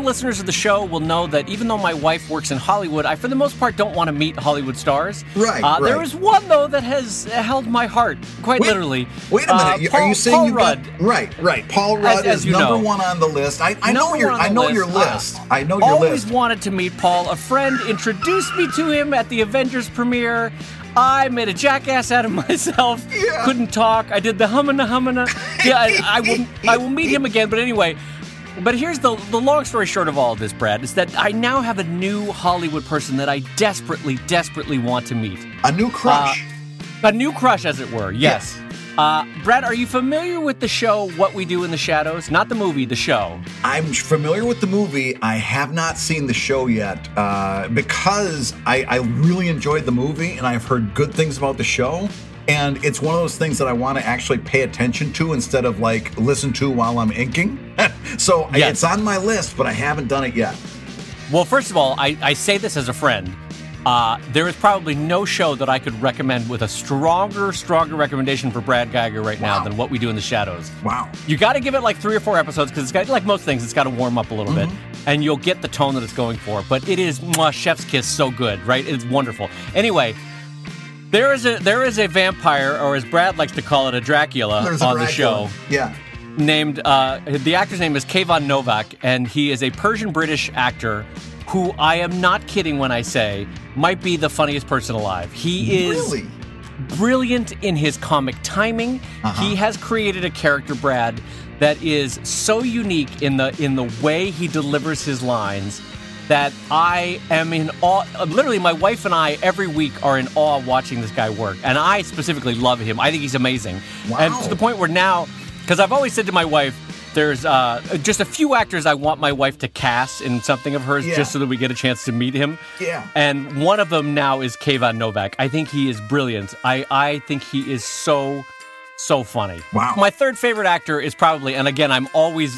longtime listeners of the show will know that even though my wife works in Hollywood, I, for the most part, don't want to meet Hollywood stars. Right, There is one, though, that has held my heart, literally. Wait a minute. Are you saying Paul you've Rudd? got... Right. Paul Rudd is number one on the list. I know your list. I know your Always list. wanted to meet Paul. A friend introduced me to him at the Avengers premiere. I made a jackass out of myself. Yeah. Couldn't talk. I did the humana. Yeah, I will meet him again. But anyway, but here's the long story short of all of this, Brad, is that I now have a new Hollywood person that I desperately want to meet. A new crush. A new crush, as it were. Yes. Brad, are you familiar with the show What We Do in the Shadows? Not the movie, the show. I'm familiar with the movie. I have not seen the show yet because I really enjoyed the movie and I've heard good things about the show. And it's one of those things that I want to actually pay attention to instead of like listen to while I'm inking. So yes. It's on my list, but I haven't done it yet. Well, first of all, I say this as a friend. There is probably no show that I could recommend with a stronger recommendation for Brad Geiger right now than What We Do in the Shadows. Wow. You got to give it like 3 or 4 episodes because it's got, like most things, it's got to warm up a little bit and you'll get the tone that it's going for. But it is chef's kiss so good, right? It's wonderful. Anyway, there is a vampire, or as Brad likes to call it, a Dracula on the show. Yeah. Named, the actor's name is Kayvan Novak, and he is a Persian-British actor who, I am not kidding when I say, might be the funniest person alive. He is really brilliant in his comic timing. He has created a character, Brad, that is so unique in the way he delivers his lines that I am in awe. Literally, my wife and I every week are in awe watching this guy work. And I specifically love him. I think he's amazing. Wow. And to the point where now, because I've always said to my wife, there's just a few actors I want my wife to cast in something of hers just so that we get a chance to meet him. Yeah. And one of them now is Kayvan Novak. I think he is brilliant. I think he is so funny. Wow. My third favorite actor is probably, and again, I'm always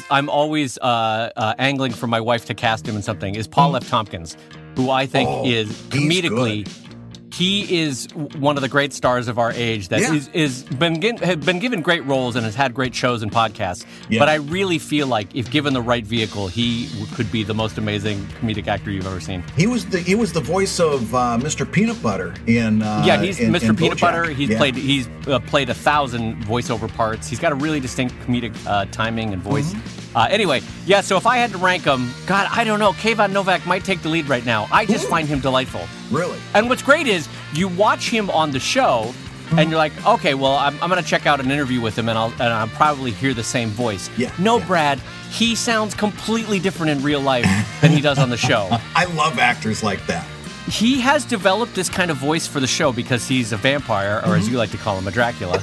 angling for my wife to cast him in something, is Paul F. Tompkins, who I think is comedically... He is one of the great stars of our age that has been given great roles and has had great shows and podcasts. Yeah. But I really feel like if given the right vehicle, he could be the most amazing comedic actor you've ever seen. He was the voice of Mr. Peanut Butter in he's Mr. Peanut Butter. He's played 1,000 voiceover parts. He's got a really distinct comedic timing and voice. Anyway, so if I had to rank them, God, I don't know. Kayvan Novak might take the lead right now. I just find him delightful. Really? And what's great is you watch him on the show, and you're like, okay, well, I'm going to check out an interview with him, and I'll probably hear the same voice. Brad, he sounds completely different in real life than he does on the show. I love actors like that. He has developed this kind of voice for the show because he's a vampire, or as you like to call him, a Dracula.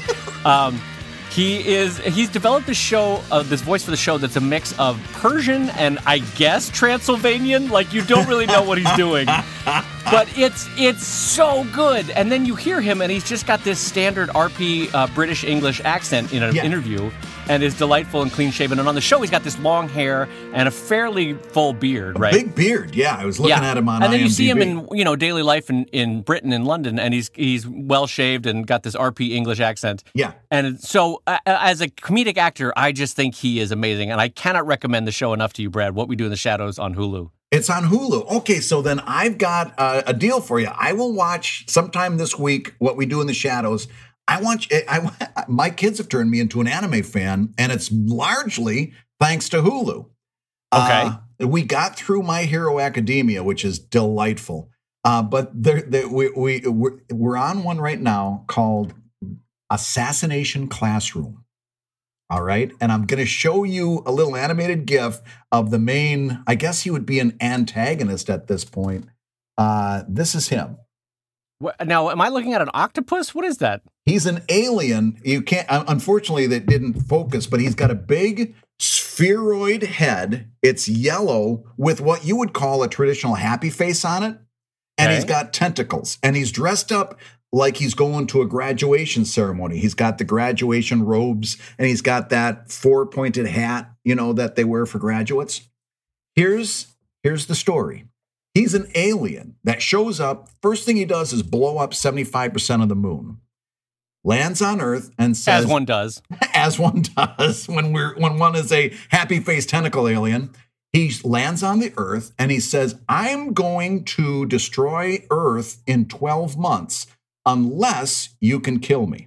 He's developed this voice for the show that's a mix of Persian and I guess Transylvanian. Like you don't really know what he's doing, but it's so good. And then you hear him and he's just got this standard RP British English accent in an interview and is delightful and clean shaven. And on the show he's got this long hair and a fairly full beard, right? Big beard, yeah. I was looking at him on IMDb. And then you see him in daily life in Britain, in London, and he's well shaved and got this RP English accent. Yeah. And so as a comedic actor, I just think he is amazing. And I cannot recommend the show enough to you, Brad, What We Do in the Shadows on Hulu. It's on Hulu. Okay, so then I've got a deal for you. I will watch sometime this week What We Do in the Shadows. My kids have turned me into an anime fan, and it's largely thanks to Hulu. Okay. We got through My Hero Academia, which is delightful. But we're on one right now called Assassination Classroom. All right. And I'm going to show you a little animated GIF of the main, I guess he would be an antagonist at this point. This is him. Now, am I looking at an octopus? What is that? He's an alien. You can't, unfortunately, that didn't focus, but he's got a big spheroid head. It's yellow with what you would call a traditional happy face on it. And he's got tentacles. And he's dressed up like he's going to a graduation ceremony. He's got the graduation robes and he's got that 4-pointed hat, that they wear for graduates. Here's the story. He's an alien that shows up. First thing he does is blow up 75% of the moon. Lands on Earth and says, as one does. As one does when one is a happy-faced tentacle alien. He lands on the Earth and he says, I'm going to destroy Earth in 12 months unless you can kill me.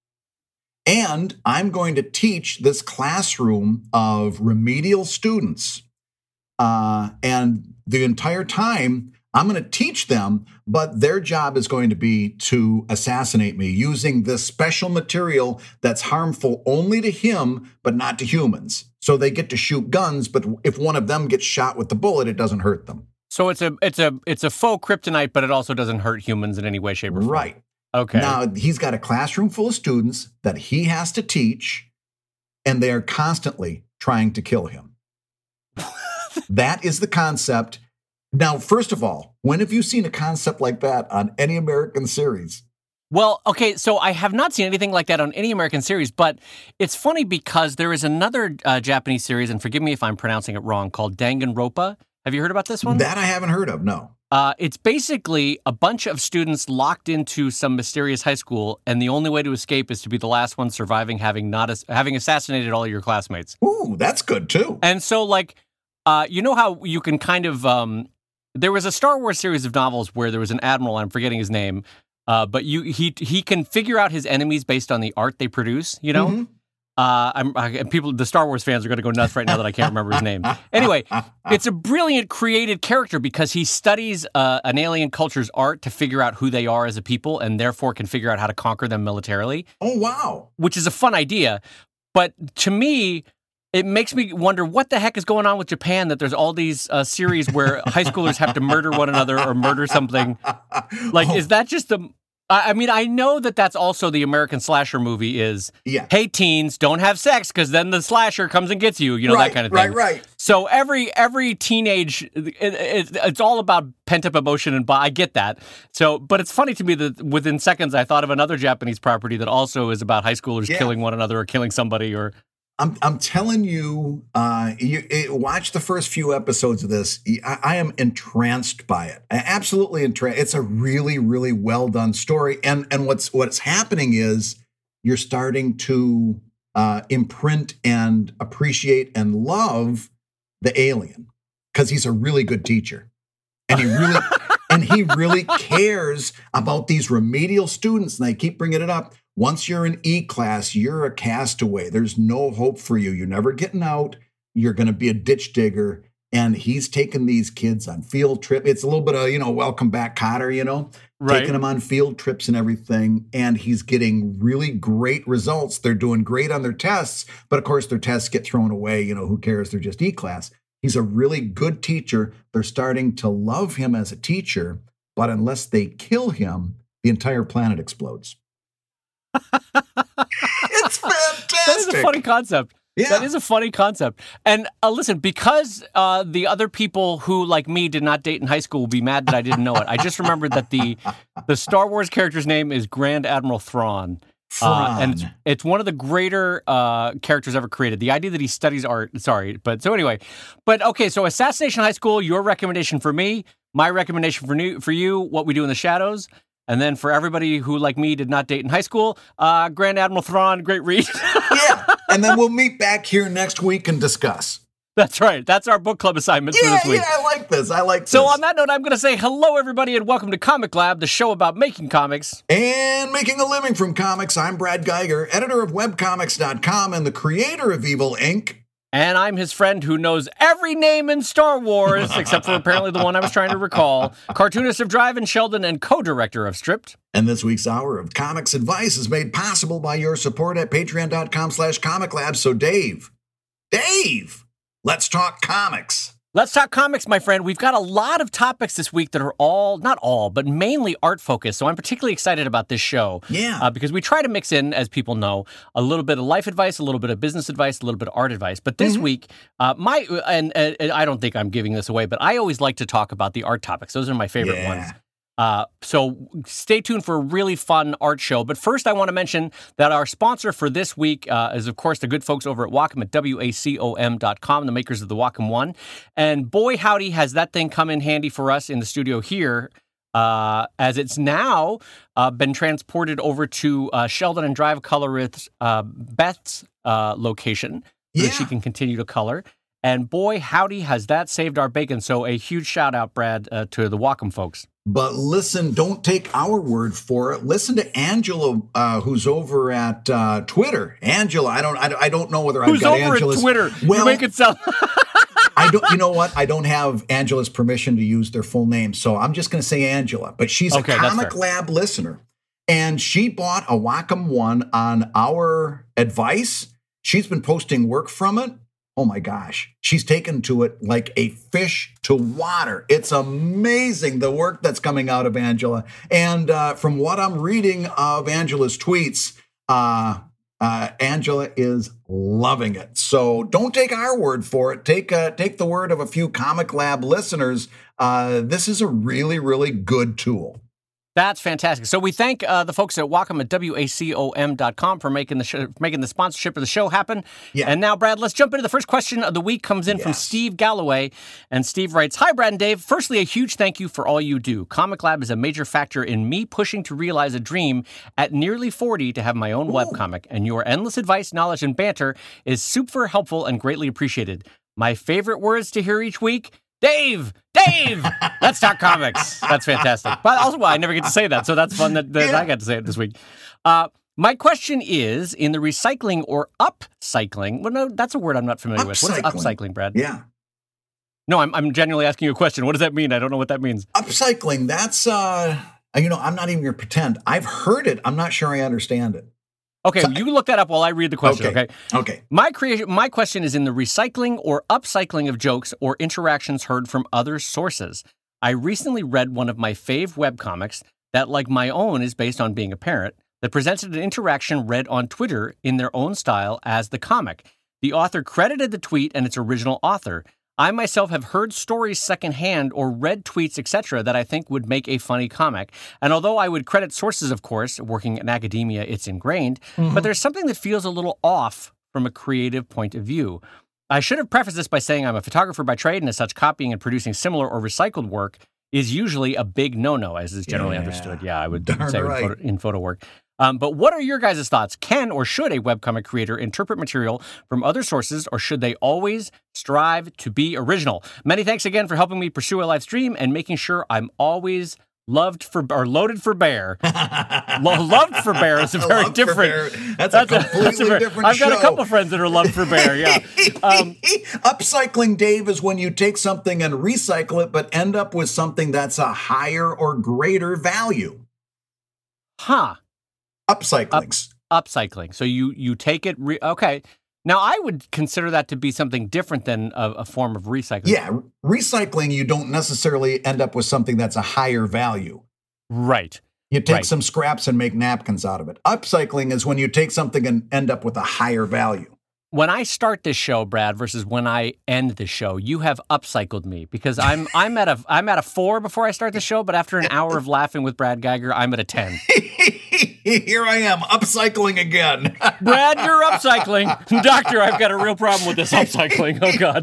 And I'm going to teach this classroom of remedial students. And the entire time, I'm going to teach them, but their job is going to be to assassinate me using this special material that's harmful only to him, but not to humans. So they get to shoot guns, but if one of them gets shot with the bullet, it doesn't hurt them. So it's a faux kryptonite, but it also doesn't hurt humans in any way, shape, or form. Right. Okay. Now, he's got a classroom full of students that he has to teach, and they are constantly trying to kill him. That is the concept. Now, first of all, when have you seen a concept like that on any American series? Well, okay, so I have not seen anything like that on any American series, but it's funny because there is another Japanese series, and forgive me if I'm pronouncing it wrong, called Danganronpa. Have you heard about this one? That I haven't heard of, no. It's basically a bunch of students locked into some mysterious high school, and the only way to escape is to be the last one surviving, having assassinated all your classmates. Ooh, that's good too. And so, like, you know how you can kind of there was a Star Wars series of novels where there was an admiral, I'm forgetting his name, but he can figure out his enemies based on the art they produce, you know? Mm-hmm. The Star Wars fans are going to go nuts right now that I can't remember his name. Anyway, it's a brilliant created character because he studies an alien culture's art to figure out who they are as a people and therefore can figure out how to conquer them militarily. Oh, wow. Which is a fun idea. But to me, it makes me wonder what the heck is going on with Japan that there's all these series where high schoolers have to murder one another or murder something. Like, is that just the... I mean, I know that that's also the American slasher movie is, hey, teens, don't have sex because then the slasher comes and gets you, that kind of thing. Right. So every teenage, it's all about pent-up emotion, and I get that. So, but it's funny to me that within seconds I thought of another Japanese property that also is about high schoolers killing one another or killing somebody or... I'm telling you, watch the first few episodes of this. I am entranced by it. Absolutely entranced. It's a really, really well done story. And what's happening is you're starting to imprint and appreciate and love the alien because he's a really good teacher, and he really cares about these remedial students. And I keep bringing it up. Once you're in E class, you're a castaway. There's no hope for you. You're never getting out. You're going to be a ditch digger. And he's taking these kids on field trip. It's a little bit of, welcome back, Cotter, right. Taking them on field trips and everything. And he's getting really great results. They're doing great on their tests. But of course, their tests get thrown away. Who cares? They're just E class. He's a really good teacher. They're starting to love him as a teacher. But unless they kill him, the entire planet explodes. It's fantastic. That is a funny concept. Yeah. That is a funny concept. And listen, because the other people who, like me, did not date in high school will be mad that I didn't know it. I just remembered that the Star Wars character's name is Grand Admiral Thrawn. And it's one of the greater characters ever created. The idea that he studies art, okay, so Assassination High School, your recommendation for me, my recommendation for you, What We Do in the Shadows. And then for everybody who, like me, did not date in high school, Grand Admiral Thrawn, great read. Yeah, and then we'll meet back here next week and discuss. That's right. That's our book club assignment for this week. Yeah, I like this. So on that note, I'm going to say hello, everybody, and welcome to Comic Lab, the show about making comics. And making a living from comics. I'm Brad Geiger, editor of webcomics.com and the creator of Evil Inc. And I'm his friend who knows every name in Star Wars, except for apparently the one I was trying to recall. Cartoonist of Drive and Sheldon and co-director of Stripped. And this week's hour of comics advice is made possible by your support at patreon.com/comiclab. So Dave, let's talk comics. Let's talk comics, my friend. We've got a lot of topics this week that are not all, but mainly art focused. So I'm particularly excited about this show. Yeah. Because we try to mix in, as people know, a little bit of life advice, a little bit of business advice, a little bit of art advice. But this week, and I don't think I'm giving this away, but I always like to talk about the art topics. Those are my favorite ones. So stay tuned for a really fun art show. But first, I want to mention that our sponsor for this week is, of course, the good folks over at Wacom at WACOM.com, the makers of the Wacom One. And boy, howdy, has that thing come in handy for us in the studio here, as it's now been transported over to Sheldon and Drive colorist Beth's location so that she can continue to color. And boy, howdy, has that saved our bacon. So a huge shout out, Brad, to the Wacom folks. But listen, don't take our word for it. Listen to Angela, who's over at Twitter. Angela, I don't know whether I've got Angela's. Who's over at Twitter? Well, you make it sound. I don't. You know what? I don't have Angela's permission to use their full name, so I'm just going to say Angela. But she's a Comic Lab listener, and she bought a Wacom One on our advice. She's been posting work from it. Oh my gosh, she's taken to it like a fish to water. It's amazing the work that's coming out of Angela. And from what I'm reading of Angela's tweets, Angela is loving it. So don't take our word for it. Take the word of a few Comic Lab listeners. This is a really, really good tool. That's fantastic. So we thank the folks at Wacom at WACOM.com for making the sponsorship of the show happen. Yeah. And now, Brad, let's jump into the first question of the week. Comes in from Steve Galloway. And Steve writes, "Hi, Brad and Dave. Firstly, a huge thank you for all you do. Comic Lab is a major factor in me pushing to realize a dream at nearly 40 to have my own webcomic. And your endless advice, knowledge, and banter is super helpful and greatly appreciated. My favorite words to hear each week, Dave, let's talk comics." That's fantastic. But also, I never get to say that, so that's fun that I got to say it this week. My question is, in the recycling or upcycling, well, no, that's a word I'm not familiar with. What is upcycling, Brad? Yeah. No, I'm genuinely asking you a question. What does that mean? I don't know what that means. Upcycling, that's, I'm not even going to pretend. I've heard it. I'm not sure I understand it. Okay, you look that up while I read the question, Okay. My question is in the recycling or upcycling of jokes or interactions heard from other sources. I recently read one of my fave webcomics that, like my own, is based on being a parent, that presented an interaction read on Twitter in their own style as the comic. The author credited the tweet and its original author. I myself have heard stories secondhand or read tweets, etc., that I think would make a funny comic. And although I would credit sources, of course, working in academia, it's ingrained, but there's something that feels a little off from a creative point of view. I should have prefaced this by saying I'm a photographer by trade, and as such, copying and producing similar or recycled work is usually a big no-no, as is generally understood. Yeah, I would say in photo work. But what are your guys' thoughts? Can or should a webcomic creator interpret material from other sources, or should they always strive to be original? Many thanks again for helping me pursue a life's dream and making sure I'm always loaded for bear. Loved for bear is a very different. That's a completely different I've got a couple of friends that are loved for bear. Yeah. Upcycling, Dave, is when you take something and recycle it, but end up with something that's a higher or greater value. Huh. Upcycling. Upcycling. So you take it. Okay. Now, I would consider that to be something different than a form of recycling. Yeah. Recycling, you don't necessarily end up with something that's a higher value. Right. You take some scraps and make napkins out of it. Upcycling is when you take something and end up with a higher value. When I start this show, Brad, versus when I end the show, you have upcycled me because I'm at a 4 before I start the show, but after an hour of laughing with Brad Geiger, I'm at a 10. Here I am, upcycling again. Brad, you're upcycling. Doctor, I've got a real problem with this upcycling. Oh, God.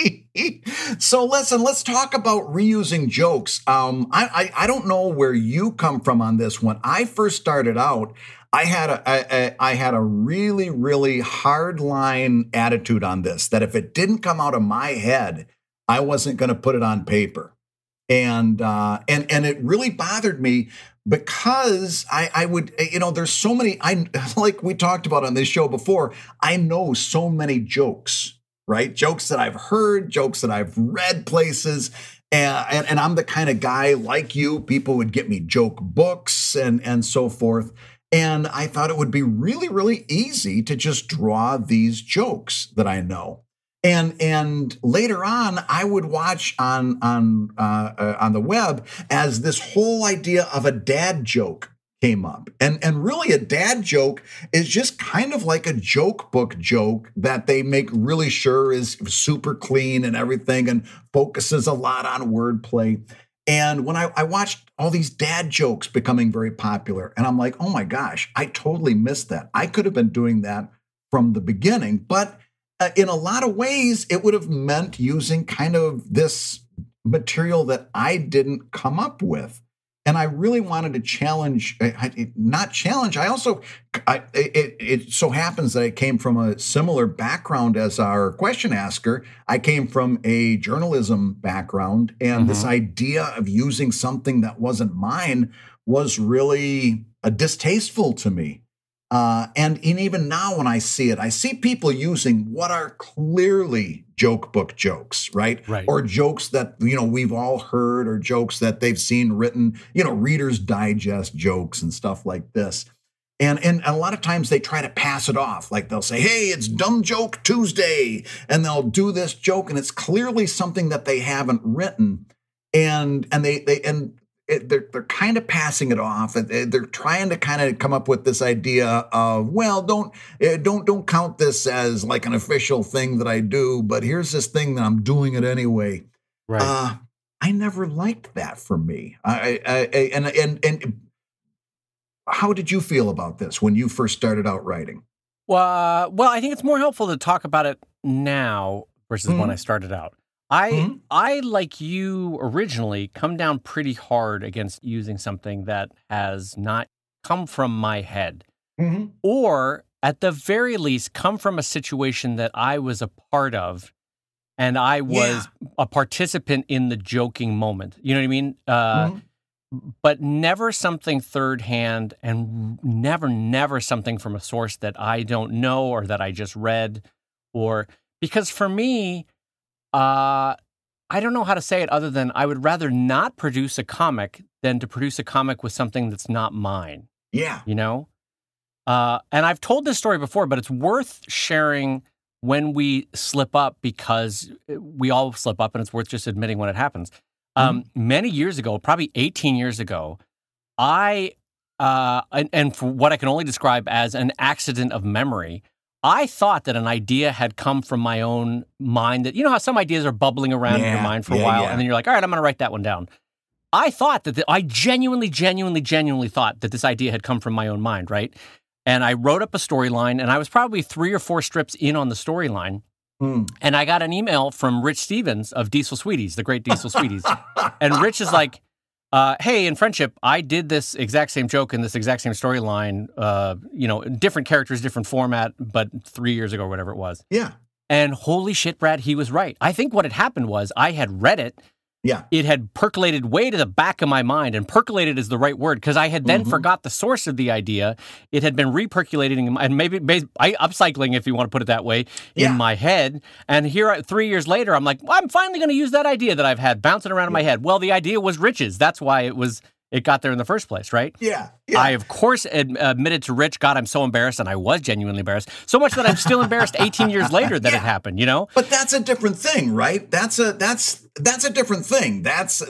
So listen, let's talk about reusing jokes. I don't know where you come from on this. When I first started out, I had a really, really hard line attitude on this, that if it didn't come out of my head, I wasn't going to put it on paper. And it really bothered me because I would, there's so many, like we talked about on this show before, I know so many jokes, right? Jokes that I've heard, jokes that I've read places. And I'm the kind of guy like you, people would get me joke books and so forth. And I thought it would be really, really easy to just draw these jokes that I know. And later on, I would watch on the web as this whole idea of a dad joke came up. And really a dad joke is just kind of like a joke book joke that they make really sure is super clean and everything and focuses a lot on wordplay. And when I watched all these dad jokes becoming very popular, and I'm like, oh my gosh, I totally missed that. I could have been doing that from the beginning, but in a lot of ways, it would have meant using kind of this material that I didn't come up with. And I really wanted to challenge, not challenge. It so happens that I came from a similar background as our question asker. I came from a journalism background, and this idea of using something that wasn't mine was really distasteful to me. And even now when I see it, I see people using what are clearly joke book jokes, right? Or jokes that, we've all heard, or jokes that they've seen written, Reader's Digest jokes and stuff like this. And a lot of times they try to pass it off. Like they'll say, hey, it's Dumb Joke Tuesday. And they'll do this joke, and it's clearly something that they haven't written. And they're kind of passing it off. They're trying to kind of come up with this idea of, well, don't count this as like an official thing that I do, but here's this thing that I'm doing it anyway. Right. I never liked that for me. And how did you feel about this when you first started out writing? Well, I think it's more helpful to talk about it now versus when I started out. I, like you originally, come down pretty hard against using something that has not come from my head, or at the very least come from a situation that I was a part of, and I was a participant in the joking moment. You know what I mean? But never something third hand, and never something from a source that I don't know or that I just read, because for me, I don't know how to say it other than I would rather not produce a comic than to produce a comic with something that's not mine. Yeah. And I've told this story before, but it's worth sharing when we slip up, because we all slip up, and it's worth just admitting when it happens. Many years ago, probably 18 years ago, and for what I can only describe as an accident of memory, I thought that an idea had come from my own mind. That, how some ideas are bubbling around in your mind for a while, and then you're like, all right, I'm going to write that one down. I thought that I genuinely thought that this idea had come from my own mind, right? And I wrote up a storyline, and I was probably 3 or 4 strips in on the storyline, and I got an email from Rich Stevens of Diesel Sweeties, the great Diesel Sweeties, and Rich is like, hey, in Friendship, I did this exact same joke in this exact same storyline, different characters, different format, but 3 years ago or whatever it was. Yeah. And holy shit, Brad, he was right. I think what had happened was I had read it. Yeah. It had percolated way to the back of my mind, and percolated is the right word, because I had then forgot the source of the idea. It had been repercolating and maybe upcycling, if you want to put it that way, in my head. And here, 3 years later, I'm like, well, I'm finally going to use that idea that I've had bouncing around in my head. Well, the idea was Rich's. That's why it got there in the first place, right? Yeah. I, of course, admitted to Rich, God, I'm so embarrassed, and I was genuinely embarrassed. So much that I'm still embarrassed 18 years later that it happened, But that's a different thing, right? That's a different thing. That's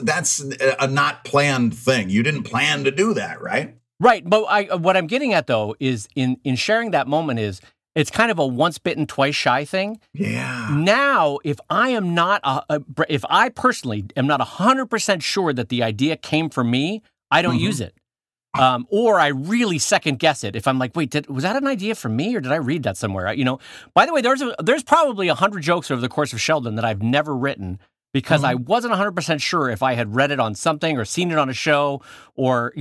a not planned thing. You didn't plan to do that, right? Right. But what I'm getting at, though, is in sharing that moment is, it's kind of a once bitten, twice shy thing. Yeah. Now, if I am not, if I personally am not 100% sure that the idea came from me, I don't use it. Or I really second guess it. If I'm like, wait, was that an idea from me, or did I read that somewhere? By the way, there's probably 100 jokes over the course of Sheldon that I've never written, because I wasn't 100% sure if I had read it on something, or seen it on a show, or,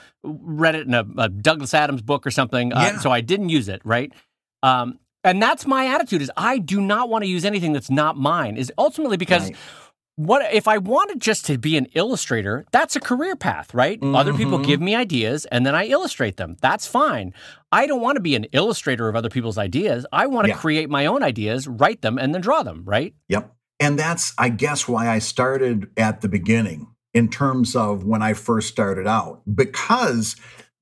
read it in a Douglas Adams book or something. So I didn't use it, right? And that's my attitude, is I do not want to use anything that's not mine, is ultimately because what if I wanted just to be an illustrator? That's a career path, right? Other people give me ideas, and then I illustrate them. That's fine. I don't want to be an illustrator of other people's ideas. I want to create my own ideas, write them, and then draw them, right? Yep. And that's, I guess, why I started at the beginning in terms of when I first started out, because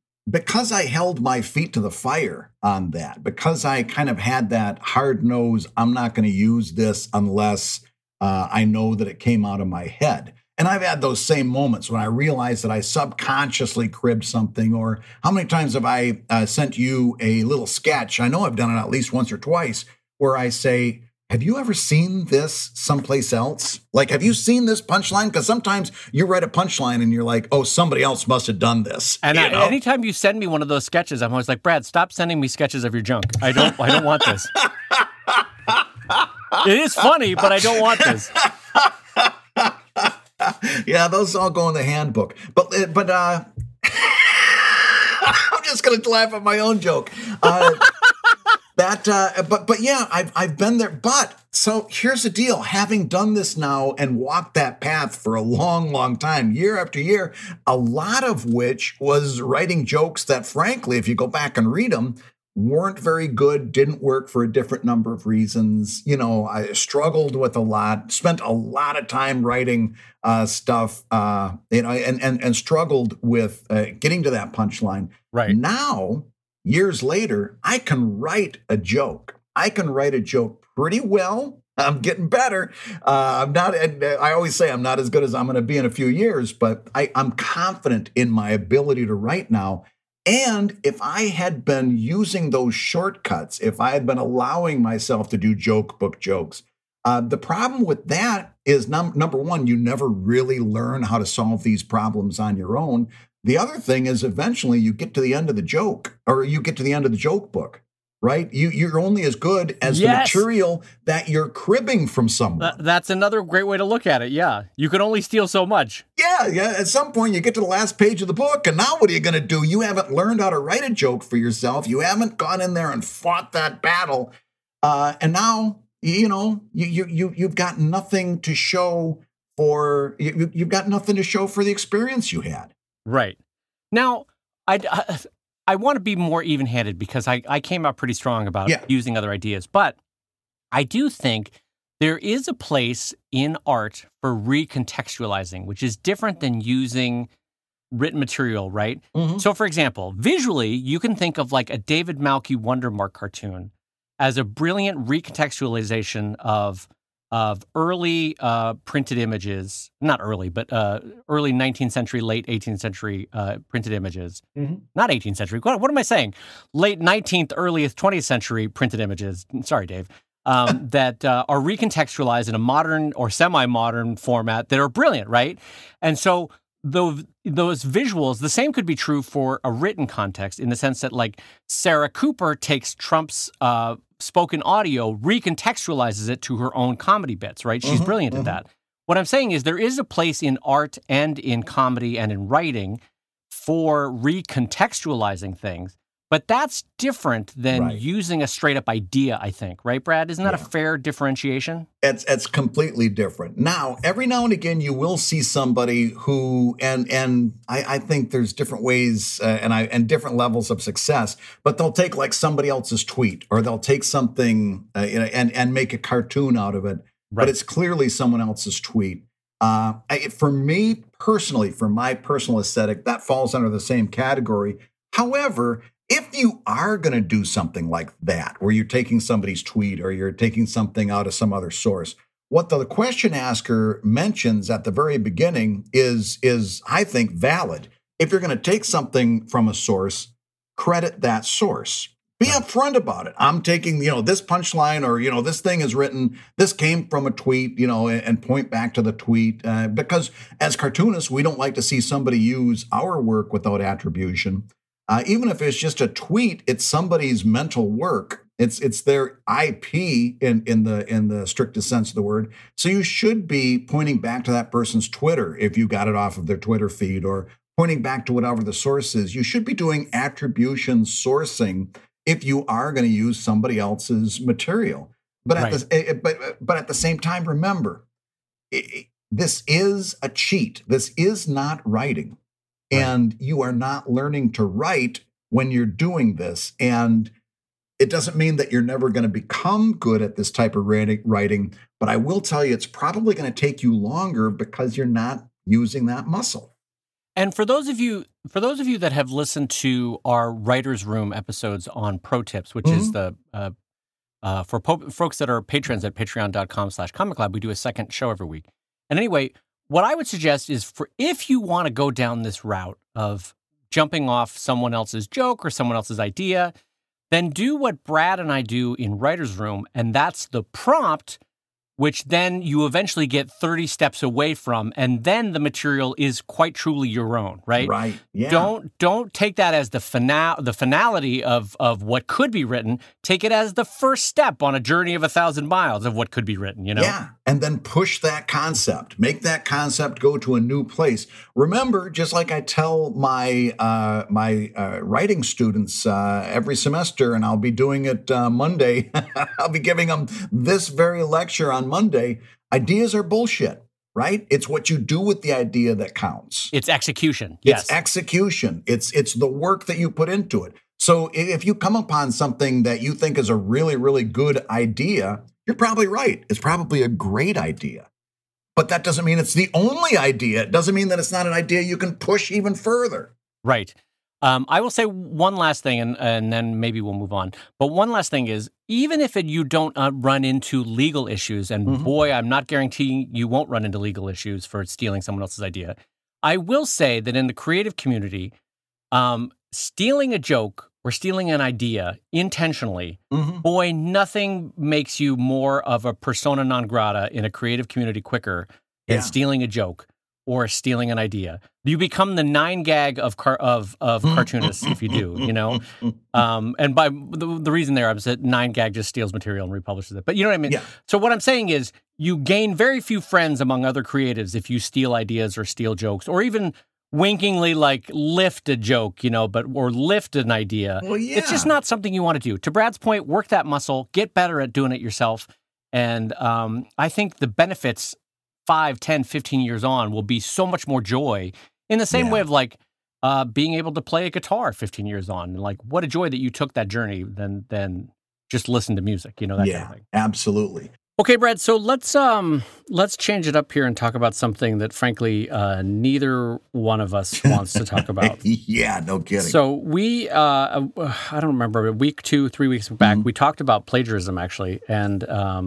I held my feet to the fire on that, because I kind of had that hard nose, I'm not going to use this unless I know that it came out of my head. And I've had those same moments when I realized that I subconsciously cribbed something. Or how many times have I sent you a little sketch? I know I've done it at least once or twice, where I say, have you ever seen this someplace else? Like, have you seen this punchline? Because sometimes you write a punchline and you're like, oh, somebody else must have done this. And anytime you send me one of those sketches, I'm always like, Brad, stop sending me sketches of your junk. I don't want this. It is funny, but I don't want this. Yeah, those all go in the handbook. But I'm just going to laugh at my own joke. But yeah, I've been there. But so here's the deal: having done this now and walked that path for a long, long time, year after year, a lot of which was writing jokes that, frankly, if you go back and read them, weren't very good, didn't work for a different number of reasons. I struggled with a lot, spent a lot of time writing stuff, and struggled with getting to that punchline. Right. Now, years later, I can write a joke. I can write a joke pretty well. I'm getting better. I always say I'm not as good as I'm going to be in a few years, but I'm confident in my ability to write now. And if I had been using those shortcuts, if I had been allowing myself to do joke book jokes, the problem with that is number one, you never really learn how to solve these problems on your own. The other thing is eventually you get to the end of the joke, or you get to the end of the joke book, right? You're only as good as the material that you're cribbing from someone. That's another great way to look at it. Yeah. You can only steal so much. Yeah. At some point you get to the last page of the book, and now what are you going to do? You haven't learned how to write a joke for yourself. You haven't gone in there and fought that battle. And now, you've got nothing to show for, you've got nothing to show for the experience you had. Right. Now, I want to be more even-handed because I came out pretty strong about using other ideas. But I do think there is a place in art for recontextualizing, which is different than using written material, right? Mm-hmm. So, for example, visually, you can think of like a David Malky Wondermark cartoon as a brilliant recontextualization of early printed images, not early, but early 19th century, late 18th century printed images. Mm-hmm. Not 18th century. What am I saying? Late 19th, earliest 20th century printed images. Sorry, Dave. That are recontextualized in a modern or semi-modern format that are brilliant, right? And so those visuals, the same could be true for a written context in the sense that, like, Sarah Cooper takes Trump's spoken audio, recontextualizes it to her own comedy bits, right? She's brilliant at that. What I'm saying is there is a place in art and in comedy and in writing for recontextualizing things, but that's different than using a straight up idea, I think, right, Brad? Isn't that a fair differentiation? It's completely different. Now, every now and again, you will see somebody who, and I think there's different ways and different levels of success, but they'll take like somebody else's tweet, or they'll take something and make a cartoon out of it, but it's clearly someone else's tweet. For me personally, for my personal aesthetic, that falls under the same category. However, if you are going to do something like that, where you're taking somebody's tweet or you're taking something out of some other source, what the question asker mentions at the very beginning is I think, valid. If you're going to take something from a source, credit that source. Be upfront about it. I'm taking, this punchline, or, this thing is written, this came from a tweet, and point back to the tweet. Because as cartoonists, we don't like to see somebody use our work without attribution. Even if it's just a tweet, it's somebody's mental work. It's their IP in the strictest sense of the word. So you should be pointing back to that person's Twitter if you got it off of their Twitter feed, or pointing back to whatever the source is. You should be doing attribution sourcing if you are going to use somebody else's material. But at the same time, remember, this is a cheat. This is not writing. And you are not learning to write when you're doing this. And it doesn't mean that you're never going to become good at this type of writing. But I will tell you, it's probably going to take you longer because you're not using that muscle. And for those of you that have listened to our Writer's Room episodes on Pro Tips, which is the for folks that are patrons at patreon.com/Comic Lab, we do a second show every week. And anyway, what I would suggest is, if you want to go down this route of jumping off someone else's joke or someone else's idea, then do what Brad and I do in Writer's Room, and that's the prompt which then you eventually get 30 steps away from, and then the material is quite truly your own, right? Right. Yeah. Don't take that as the finality of what could be written. Take it as the first step on a journey of 1,000 miles of what could be written, you know? Yeah. And then push that concept. Make that concept go to a new place. Remember, just like I tell my writing students every semester, and I'll be doing it Monday, I'll be giving them this very lecture on Monday. Ideas are bullshit, right? It's what you do with the idea that counts. It's execution. Yes. It's execution. It's the work that you put into it. So if you come upon something that you think is a really, really good idea, you're probably right. It's probably a great idea. But that doesn't mean it's the only idea. It doesn't mean that it's not an idea you can push even further. Right. I will say one last thing, and then maybe we'll move on. But one last thing is, even if you don't run into legal issues, and boy, I'm not guaranteeing you won't run into legal issues for stealing someone else's idea, I will say that in the creative community, stealing a joke or stealing an idea intentionally, boy, nothing makes you more of a persona non grata in a creative community quicker than stealing a joke or stealing an idea. You become the 9gag of cartoonists if you do, you know? And by the reason there, I'm saying 9gag just steals material and republishes it. But you know what I mean? Yeah. So what I'm saying is you gain very few friends among other creatives if you steal ideas or steal jokes, or even winkingly like lift a joke, you know, or lift an idea. Well, yeah. It's just not something you want to do. To Brad's point, work that muscle, get better at doing it yourself. And I think the benefits 5, 10, 15 years on will be so much more joy, in the same way of like being able to play a guitar 15 years on. Like, what a joy that you took that journey than just listen to music, you know, that kind of thing. Absolutely. Okay, Brad, so let's change it up here and talk about something that, frankly, neither one of us wants to talk about. Yeah, no kidding. So we, I don't remember, a week, 2, 3 weeks back, we talked about plagiarism, actually, and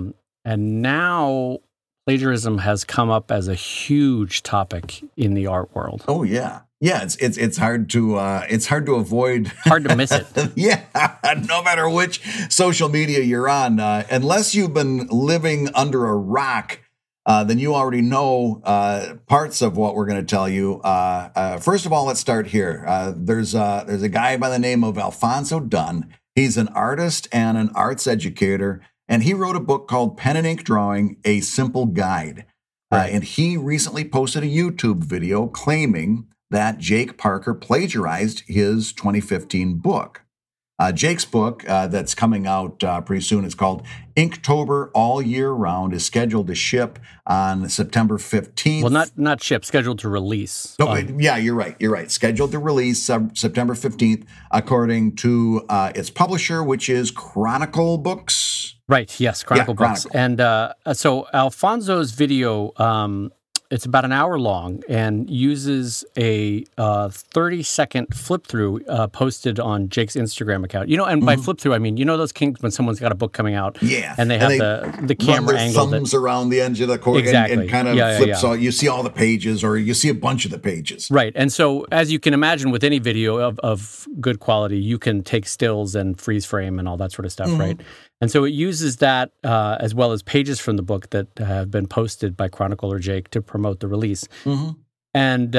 now plagiarism has come up as a huge topic in the art world. Oh yeah, yeah. It's hard to avoid. Hard to miss it. Yeah, no matter which social media you're on, unless you've been living under a rock, then you already know parts of what we're going to tell you. First of all, let's start here. There's a guy by the name of Alfonso Dunn. He's an artist and an arts educator. And he wrote a book called Pen and Ink Drawing, A Simple Guide. And he recently posted a YouTube video claiming that Jake Parker plagiarized his 2015 book. Jake's book that's coming out pretty soon, it's called Inktober All Year Round, is scheduled to ship on September 15th. Well, not ship, scheduled to release. No, yeah, you're right. Scheduled to release September 15th, according to its publisher, which is Chronicle Books. Right, yes, Chronicle Books. Chronicle. And so Alfonso's video, it's about an hour long and uses a 30-second flip-through posted on Jake's Instagram account. You know, and by flip-through, I mean, you know those kinks when someone's got a book coming out, and they have the camera angle. Thumbs around the edge of the cord and kind of flips all. You see all the pages, or you see a bunch of the pages. Right, and so as you can imagine with any video of good quality, you can take stills and freeze frame and all that sort of stuff, right? And so it uses that as well as pages from the book that have been posted by Chronicle or Jake to promote the release. And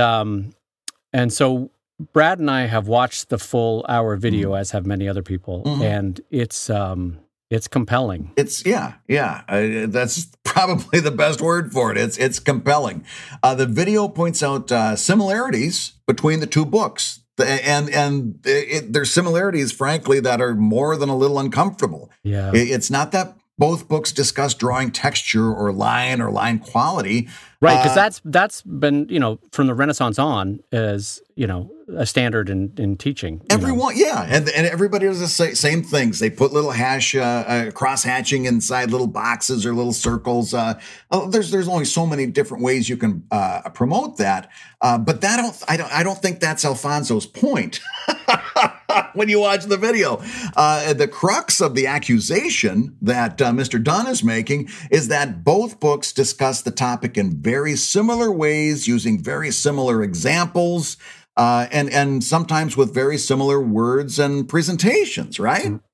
so Brad and I have watched the full hour video, as have many other people, and it's compelling. It's that's probably the best word for it. It's compelling. The video points out similarities between the two books. And there's similarities, frankly, that are more than a little uncomfortable. Yeah, it's not that both books discuss drawing texture or line quality, right? Because that's been, you know, from the Renaissance on, as you know, a standard in teaching. Everyone, and everybody does the same things. They put little cross hatching inside little boxes or little circles. There's only so many different ways you can promote that. But I don't think that's Alfonso's point. When you watch the video, the crux of the accusation that Mr. Dunn is making is that both books discuss the topic in very similar ways, using very similar examples, and sometimes with very similar words and presentations, right?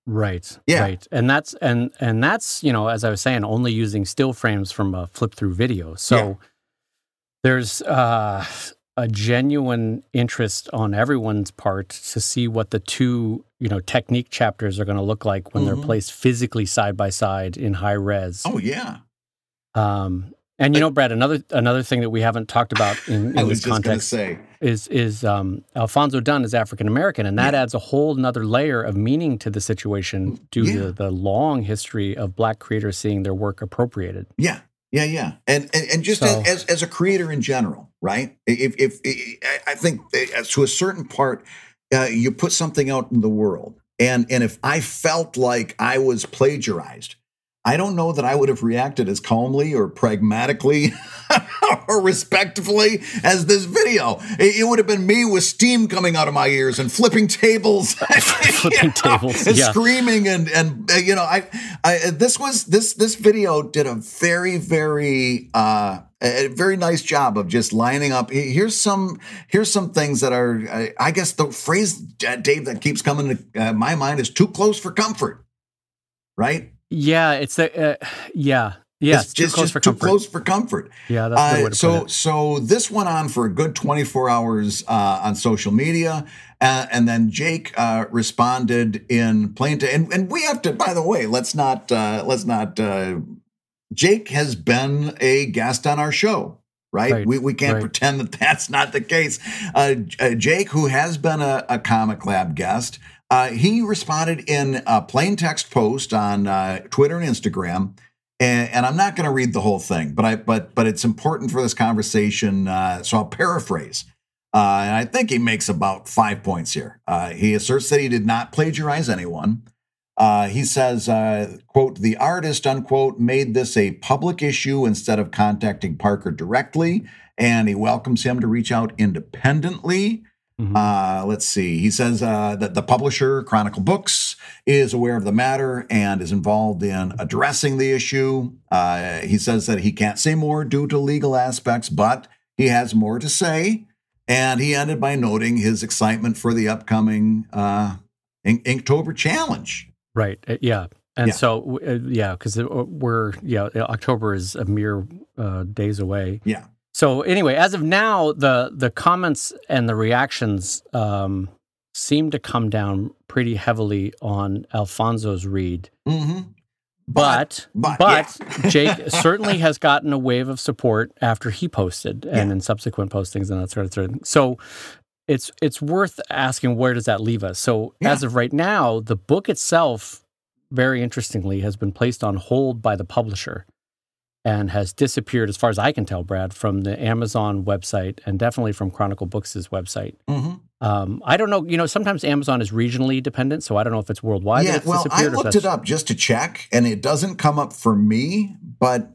Right. Yeah. Right. And that's as I was saying, only using still frames from a flip through video. So there's a genuine interest on everyone's part to see what the two, technique chapters are going to look like when they're placed physically side by side in high res. Oh yeah. And Brad, another thing that we haven't talked about in this context is Alfonso Dunn is African American, and that adds a whole another layer of meaning to the situation due to the long history of Black creators seeing their work appropriated. Yeah. And just as a creator in general, right? If I think to a certain part, you put something out in the world, and if I felt like I was plagiarized, I don't know that I would have reacted as calmly or pragmatically or respectfully as this video. It would have been me with steam coming out of my ears and flipping tables, and screaming and this video did a very, very a very nice job of just lining up. Here's some things that are, I guess the phrase, Dave, that keeps coming to my mind is too close for comfort, right? Yeah, it's it's just too close for comfort. Yeah, that's a good way to put it. So this went on for a good 24 hours on social media, and then Jake responded in plain and we have to. By the way, let's not. Jake has been a guest on our show, right? We can't pretend that that's not the case. Jake, who has been a Comic Lab guest. He responded in a plain text post on Twitter and Instagram, and I'm not going to read the whole thing, but it's important for this conversation, so I'll paraphrase. And I think he makes about 5 points here. He asserts that he did not plagiarize anyone. He says, quote, "The artist," unquote, "made this a public issue instead of contacting Parker directly, and he welcomes him to reach out independently." Let's see. He says that the publisher, Chronicle Books, is aware of the matter and is involved in addressing the issue. He says that he can't say more due to legal aspects, but he has more to say. And he ended by noting his excitement for the upcoming Inktober challenge. Right. Yeah. And so, because October is a mere days away. Yeah. So anyway, as of now, the comments and the reactions seem to come down pretty heavily on Alfonso's read. Mm-hmm. But Jake certainly has gotten a wave of support after he posted and in subsequent postings and that sort of thing. So it's worth asking, where does that leave us? So as of right now, the book itself, very interestingly, has been placed on hold by the publisher and has disappeared, as far as I can tell, Brad, from the Amazon website and definitely from Chronicle Books' website. Mm-hmm. I don't know. Sometimes Amazon is regionally dependent, so I don't know if it's worldwide. Yeah, well, I looked it up just to check, and it doesn't come up for me. But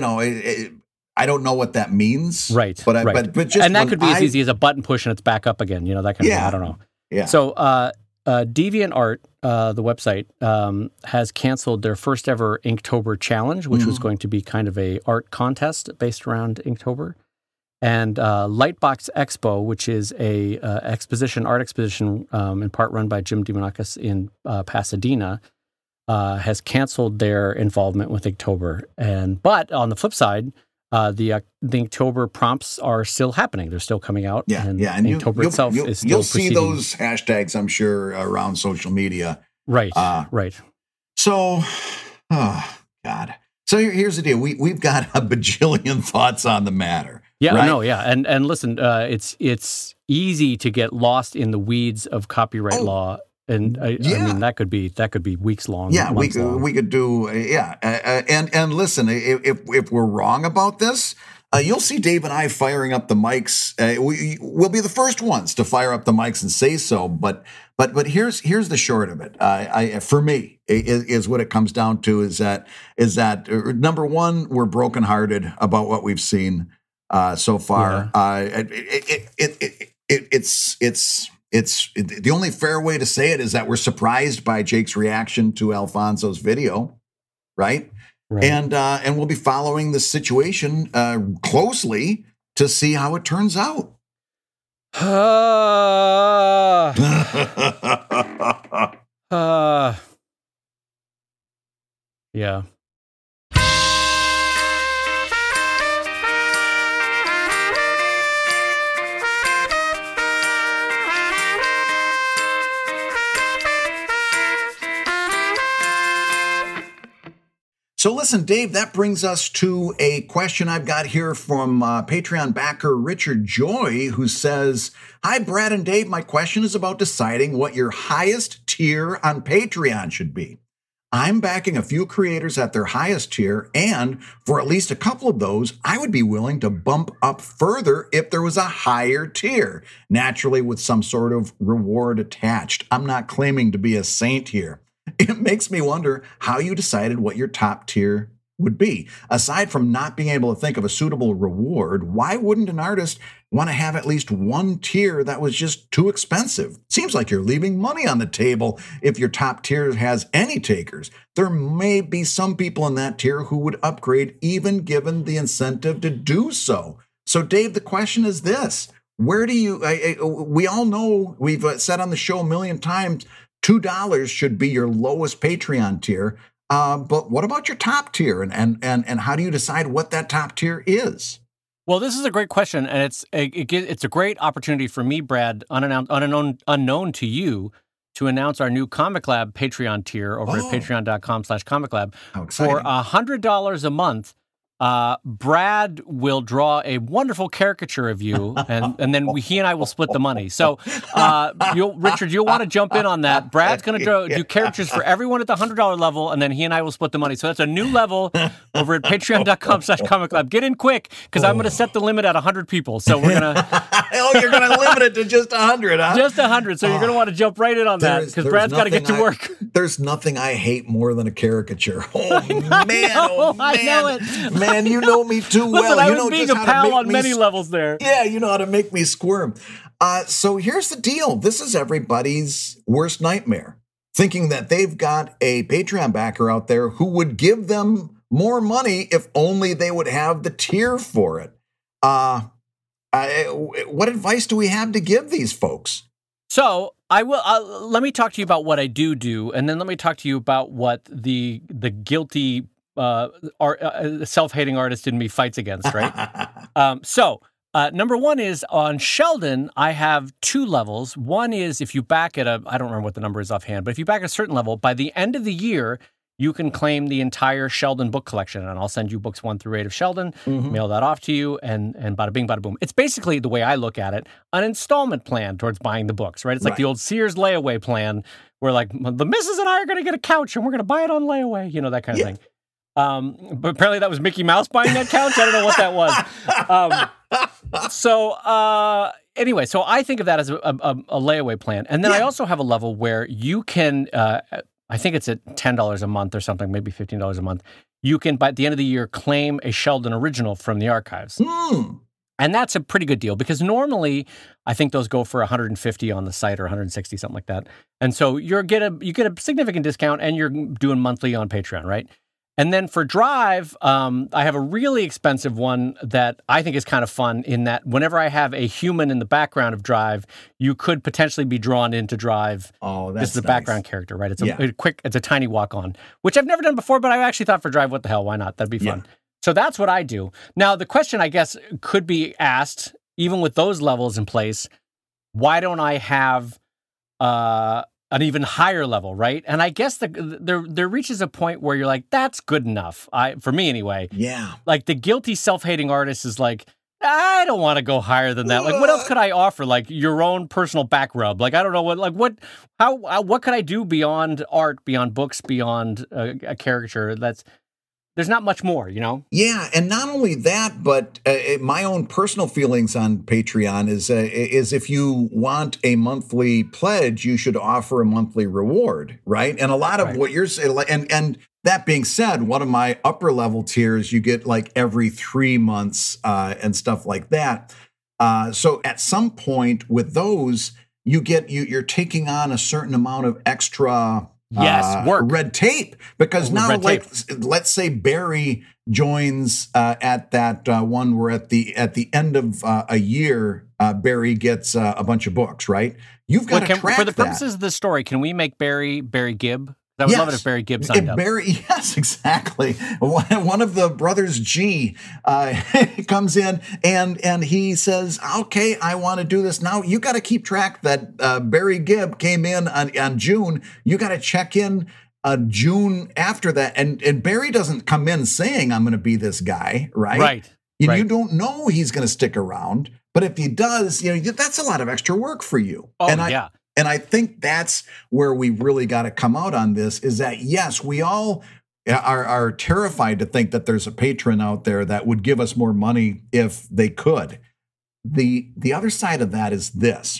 I don't know what that means. Right. But just and that could be as easy as a button push and it's back up again. That kind of thing. I don't know. Yeah. So DeviantArt, the website, has canceled their first ever Inktober challenge, which was going to be kind of a art contest based around Inktober. And Lightbox Expo, which is a art exposition in part run by Jim DeMonakis in Pasadena, has canceled their involvement with Inktober. But on the flip side, the Inktober prompts are still happening. They're still coming out. And Inktober itself is still you'll proceeding. see those hashtags, I'm sure, around social media. Right, right. So, God. So here's the deal. We've got a bajillion thoughts on the matter. Yeah, right? no, yeah. And listen, it's easy to get lost in the weeds of copyright law. And I mean, that could be weeks long. Yeah, we could do. And listen, if we're wrong about this, you'll see Dave and I firing up the mics. We'll be the first ones to fire up the mics and say so. But here's the short of it. For me, is what it comes down to is that number one, we're brokenhearted about what we've seen so far. It's the only fair way to say it is that we're surprised by Jake's reaction to Alfonso's video, right? And we'll be following the situation closely to see how it turns out. Yeah. So listen, Dave, that brings us to a question I've got here from Patreon backer Richard Joy, who says, "Hi, Brad and Dave. My question is about deciding what your highest tier on Patreon should be. I'm backing a few creators at their highest tier, and for at least a couple of those, I would be willing to bump up further if there was a higher tier, naturally with some sort of reward attached. I'm not claiming to be a saint here. It makes me wonder how you decided what your top tier would be. Aside from not being able to think of a suitable reward, why wouldn't an artist want to have at least one tier that was just too expensive? Seems like you're leaving money on the table if your top tier has any takers. There may be some people in that tier who would upgrade even given the incentive to do so." So, Dave, the question is this. Where do you, we all know, we've said on the show a million times, $2 should be your lowest Patreon tier. But what about your top tier, and how do you decide what that top tier is? Well, this is a great question, and it's a great opportunity for me, Brad, unknown to you, to announce our new Comic Lab Patreon tier over at patreon.com/Comic Lab. For $100 a month. Brad will draw a wonderful caricature of you, and then he and I will split the money. So, Richard, you'll want to jump in on that. Brad's going to do caricatures for everyone at the $100 level, and then he and I will split the money. So that's a new level over at patreon.com/Comic Lab. Get in quick, because I'm going to set the limit at 100 people. So we're going to... you're going to limit it to just 100, huh? Just 100. So you're going to want to jump right in on that, because Brad's got to get to work. There's nothing I hate more than a caricature. Oh, man. I know it. Man, you know me too well. Listen, I was being a pal on many levels there. Yeah, you know how to make me squirm. So here's the deal. This is everybody's worst nightmare, thinking that they've got a Patreon backer out there who would give them more money if only they would have the tier for it. What advice do we have to give these folks? So I will. Let me talk to you about what I do, and then let me talk to you about what the guilty self-hating artist in me fights against. Right. So number one is on Sheldon. I have two levels. One is if you back at I don't remember what the number is offhand, but if you back at a certain level, by the end of the year, you can claim the entire Sheldon book collection, and I'll send you books 1 through 8 of Sheldon, mail that off to you, and bada bing, bada boom. It's basically, the way I look at it, an installment plan towards buying the books, right? It's like the old Sears layaway plan, where like, the missus and I are going to get a couch, and we're going to buy it on layaway, that kind of thing. But apparently that was Mickey Mouse buying that couch. I don't know what that was. Anyway, so I think of that as a layaway plan. And then I also have a level where you can... I think it's at $10 a month or something, maybe $15 a month. You can, by the end of the year, claim a Sheldon original from the archives. And that's a pretty good deal, because normally I think those go for $150 on the site or $160, something like that. And so you get a significant discount, and you're doing monthly on Patreon, right? And then for Drive, I have a really expensive one that I think is kind of fun, in that whenever I have a human in the background of Drive, you could potentially be drawn into Drive. Oh, that's This is the background character, right? It's it's a tiny walk-on, which I've never done before, but I actually thought for Drive, what the hell, why not? That'd be fun. So that's what I do. Now, the question, I guess, could be asked, even with those levels in place, why don't I have... an even higher level, right? And I guess there reaches a point where you're like, that's good enough. For me anyway. Yeah. Like the guilty self-hating artist is like, I don't want to go higher than that. Like, what else could I offer? Like your own personal back rub. Like, I don't know what could I do beyond art, beyond books, beyond a caricature? There's not much more, Yeah, and not only that, but my own personal feelings on Patreon is if you want a monthly pledge, you should offer a monthly reward, right? And a lot of what you're saying, and that being said, one of my upper level tiers, you get like every 3 months and stuff like that. So at some point with those, you're taking on a certain amount of extra. Work. Red tape, because now, let's say Barry joins at that one where at the end of a year, Barry gets a bunch of books, right? You've got to track for the purposes of the story. Can we make Barry Gibb? I would love it if Barry Gibb signed up. Yes, exactly. One of the brothers G comes in and he says, okay, I want to do this. Now you got to keep track that Barry Gibb came in on June. You got to check in June after that. And Barry doesn't come in saying, I'm going to be this guy, right? Right. You don't know he's going to stick around. But if he does, that's a lot of extra work for you. Oh, yeah. And I think that's where we really got to come out on this is that, yes, we all are terrified to think that there's a patron out there that would give us more money if they could. The other side of that is this.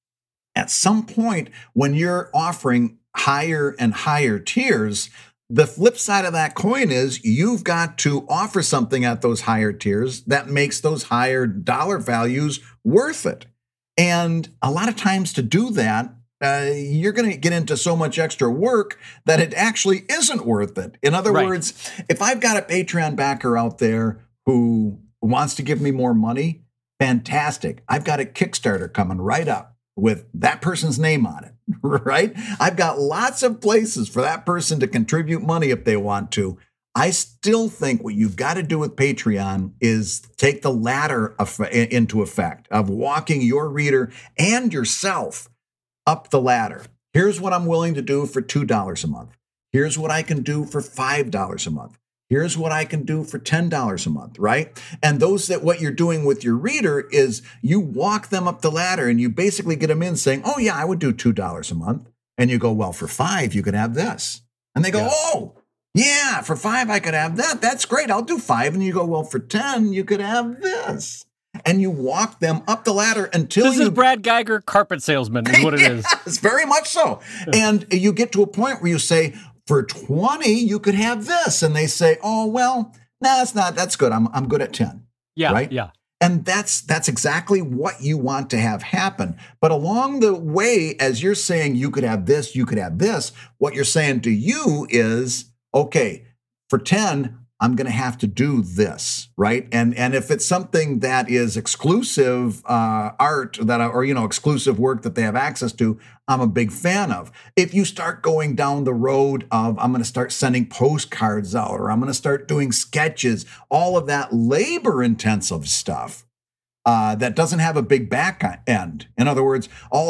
At some point, when you're offering higher and higher tiers, the flip side of that coin is you've got to offer something at those higher tiers that makes those higher dollar values worth it. And a lot of times to do that, you're going to get into so much extra work that it actually isn't worth it. In other words, if I've got a Patreon backer out there who wants to give me more money, fantastic. I've got a Kickstarter coming right up with that person's name on it, right? I've got lots of places for that person to contribute money if they want to. I still think what you've got to do with Patreon is take the ladder into effect of walking your reader and yourself up the ladder. Here's what I'm willing to do for $2 a month. Here's what I can do for $5 a month. Here's what I can do for $10 a month, right? And what you're doing with your reader is you walk them up the ladder and you basically get them in saying, oh yeah, I would do $2 a month. And you go, well, for $5, you could have this. And they go, oh, yeah, for $5, I could have that. That's great. I'll do $5. And you go, well, for $10, you could have this. And you walk them up the ladder until This is Brad Geiger, carpet salesman, is what it is. Yes, very much so. And you get to a point where you say, for $20, you could have this. And they say, oh, well, no, that's not. That's good. I'm good at 10. Yeah, right? Yeah. And that's exactly what you want to have happen. But along the way, as you're saying, you could have this, you could have this, what you're saying to you is, okay, for 10, I'm going to have to do this, right? And if it's something that is exclusive art or exclusive work that they have access to, I'm a big fan of. If you start going down the road of I'm going to start sending postcards out or I'm going to start doing sketches, all of that labor-intensive stuff that doesn't have a big back end. In other words,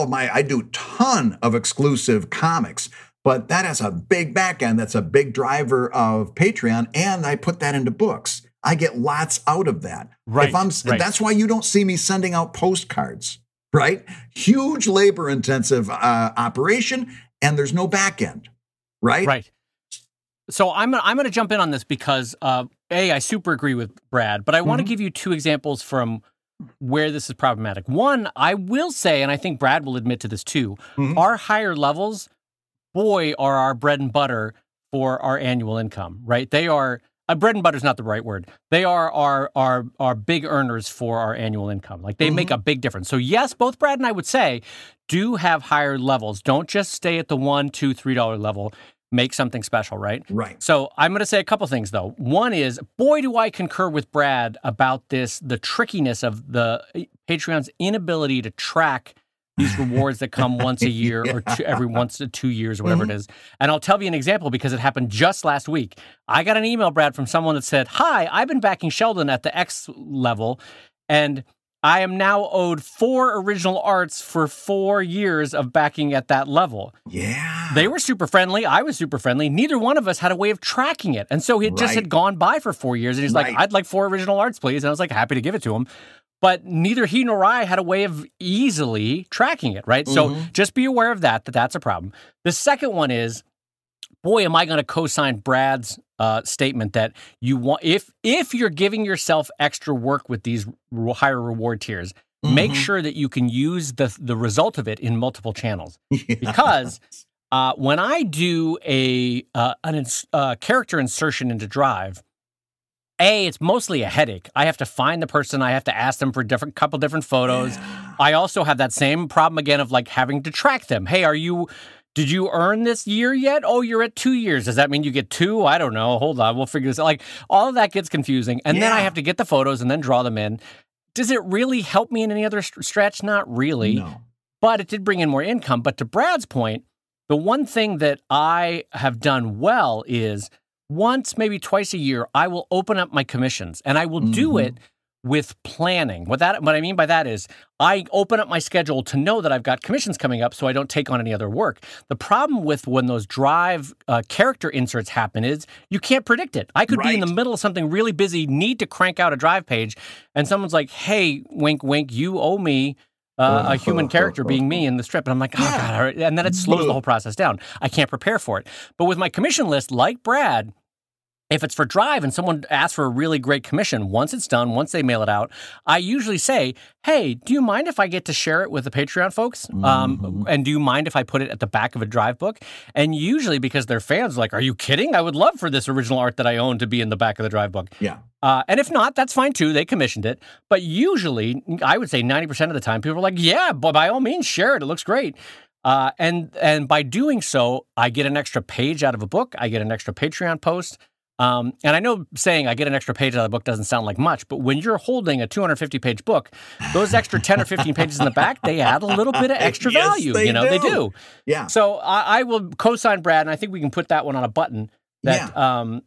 I do a ton of exclusive comics. But that has a big back end. That's a big driver of Patreon. And I put that into books. I get lots out of that. Right. That's why you don't see me sending out postcards, right? Huge labor intensive operation. And there's no back end, right? Right. So I'm going to jump in on this because, I super agree with Brad, but I want to give you two examples from where this is problematic. One, I will say, and I think Brad will admit to this too, our higher levels, boy, are our bread and butter for our annual income, right? They are, bread and butter is not the right word. They are our big earners for our annual income. Like they make a big difference. So yes, both Brad and I would say do have higher levels. Don't just stay at the $1, $2, $3 level. Make something special, right? Right. So I'm going to say a couple things though. One is, boy, do I concur with Brad about the trickiness of the Patreon's inability to track these rewards that come once a year or every once to 2 years or whatever it is. And I'll tell you an example because it happened just last week. I got an email, Brad, from someone that said, hi, I've been backing Sheldon at the X level, and I am now owed 4 original arts for 4 years of backing at that level. Yeah. They were super friendly. I was super friendly. Neither one of us had a way of tracking it. And so it just had gone by for 4 years. And he's like, I'd like 4 original arts, please. And I was like, happy to give it to him. But neither he nor I had a way of easily tracking it, right? So just be aware of that's a problem. The second one is, boy, am I going to co-sign Brad's statement that you want, if you're giving yourself extra work with these higher reward tiers, make sure that you can use the result of it in multiple channels. Because when I do a character insertion into Drive, it's mostly a headache. I have to find the person. I have to ask them for couple different photos. Yeah. I also have that same problem again of like having to track them. Hey, did you earn this year yet? Oh, you're at 2 years. Does that mean you get 2? I don't know. Hold on. We'll figure this out. Like all of that gets confusing. And then I have to get the photos and then draw them in. Does it really help me in any other stretch? Not really. No. But it did bring in more income. But to Brad's point, The one thing that I have done well is once, maybe twice a year, I will open up my commissions, and I will do it with planning. What I mean by that is I open up my schedule to know that I've got commissions coming up so I don't take on any other work. The problem with when those drive character inserts happen is you can't predict it. I could be in the middle of something really busy, need to crank out a drive page, and someone's like, hey, wink, wink, you owe me a human character being me in the strip. And I'm like, oh, God. All right. And then it slows the whole process down. I can't prepare for it. But with my commission list, like Brad, if it's for Drive and someone asks for a really great commission, once it's done, once they mail it out, I usually say, hey, do you mind if I get to share it with the Patreon folks? And do you mind if I put it at the back of a Drive book? And usually because their fans are like, are you kidding? I would love for this original art that I own to be in the back of the Drive book. Yeah. And if not, that's fine too. They commissioned it. But usually, I would say 90% of the time, people are like, yeah, but by all means, share it. It looks great. And by doing so, I get an extra page out of a book. I get an extra Patreon post. And I know saying I get an extra page out of the book doesn't sound like much, but when you're holding a 250-page book, those extra 10 or 15 pages in the back, they add a little bit of extra value. They do. Yeah. So I will co-sign Brad, and I think we can put that one on a button. That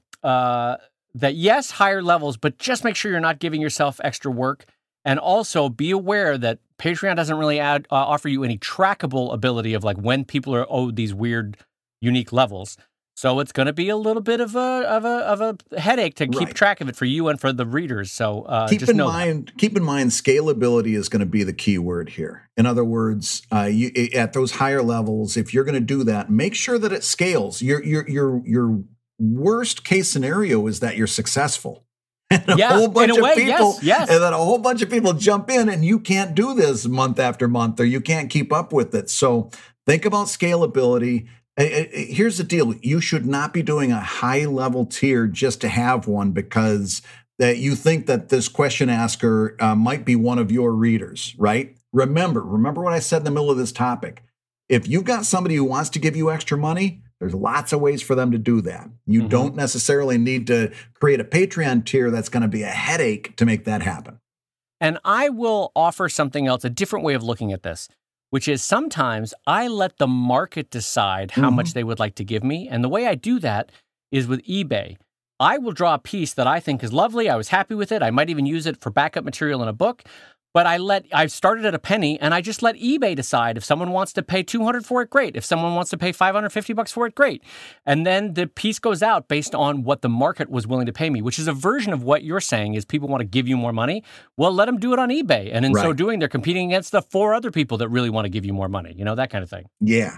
that yes, higher levels, but just make sure you're not giving yourself extra work, and also be aware that Patreon doesn't really offer you any trackable ability of like when people are owed these weird, unique levels. So it's going to be a little bit of a headache to keep track of it for you and for the readers. So keep in mind, scalability is going to be the key word here. In other words, at those higher levels, if you're going to do that, make sure that it scales. Your worst case scenario is that you're successful. And a whole bunch of people, and then a whole bunch of people jump in, and you can't do this month after month, or you can't keep up with it. So think about scalability. Here's the deal. You should not be doing a high-level tier just to have one because that you think that this question asker might be one of your readers, right? Remember what I said in the middle of this topic. If you've got somebody who wants to give you extra money, there's lots of ways for them to do that. You don't necessarily need to create a Patreon tier that's going to be a headache to make that happen. And I will offer something else, a different way of looking at this, which is sometimes I let the market decide how much they would like to give me. And the way I do that is with eBay. I will draw a piece that I think is lovely. I was happy with it. I might even use it for backup material in a book. But I started at a penny, and I just let eBay decide if someone wants to pay $200 for it, great. If someone wants to pay $550 for it, great. And then the piece goes out based on what the market was willing to pay me, which is a version of what you're saying is people want to give you more money. Well, let them do it on eBay. And in so doing, they're competing against the 4 other people that really want to give you more money, that kind of thing. Yeah.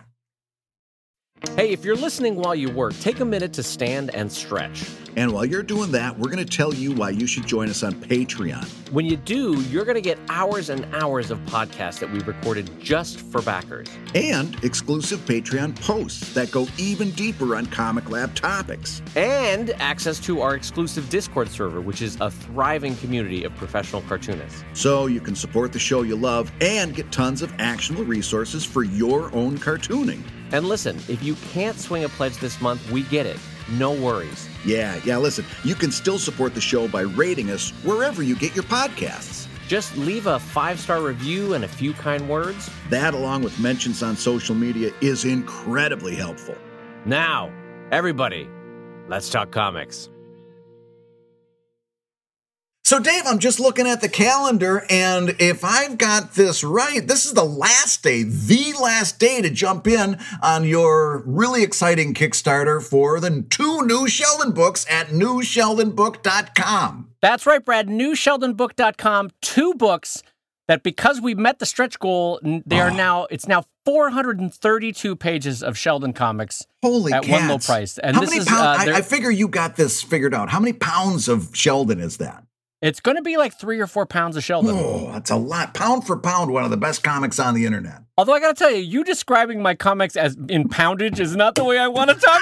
Hey, if you're listening while you work, take a minute to stand and stretch. And while you're doing that, we're going to tell you why you should join us on Patreon. When you do, you're going to get hours and hours of podcasts that we recorded just for backers. And exclusive Patreon posts that go even deeper on Comic Lab topics. And access to our exclusive Discord server, which is a thriving community of professional cartoonists. So you can support the show you love and get tons of actionable resources for your own cartooning. And listen, if you can't swing a pledge this month, we get it. No worries. Yeah, listen, you can still support the show by rating us wherever you get your podcasts. Just leave a 5-star review and a few kind words. That, along with mentions on social media, is incredibly helpful. Now, everybody, let's talk comics. So, Dave, I'm just looking at the calendar, and if I've got this right, this is the last day to jump in on your really exciting Kickstarter for the 2 new Sheldon books at newsheldonbook.com. That's right, Brad. Newsheldonbook.com. 2 books that, because we met the stretch goal, it's now 432 pages of Sheldon comics. Holy at cats. one low price. And How this many is, pounds? I figure you got this figured out. How many pounds of Sheldon is that? It's going to be like 3 or 4 pounds of Sheldon. Oh, that's a lot. Pound for pound, one of the best comics on the internet. Although I got to tell you, you describing my comics as in poundage is not the way I want to talk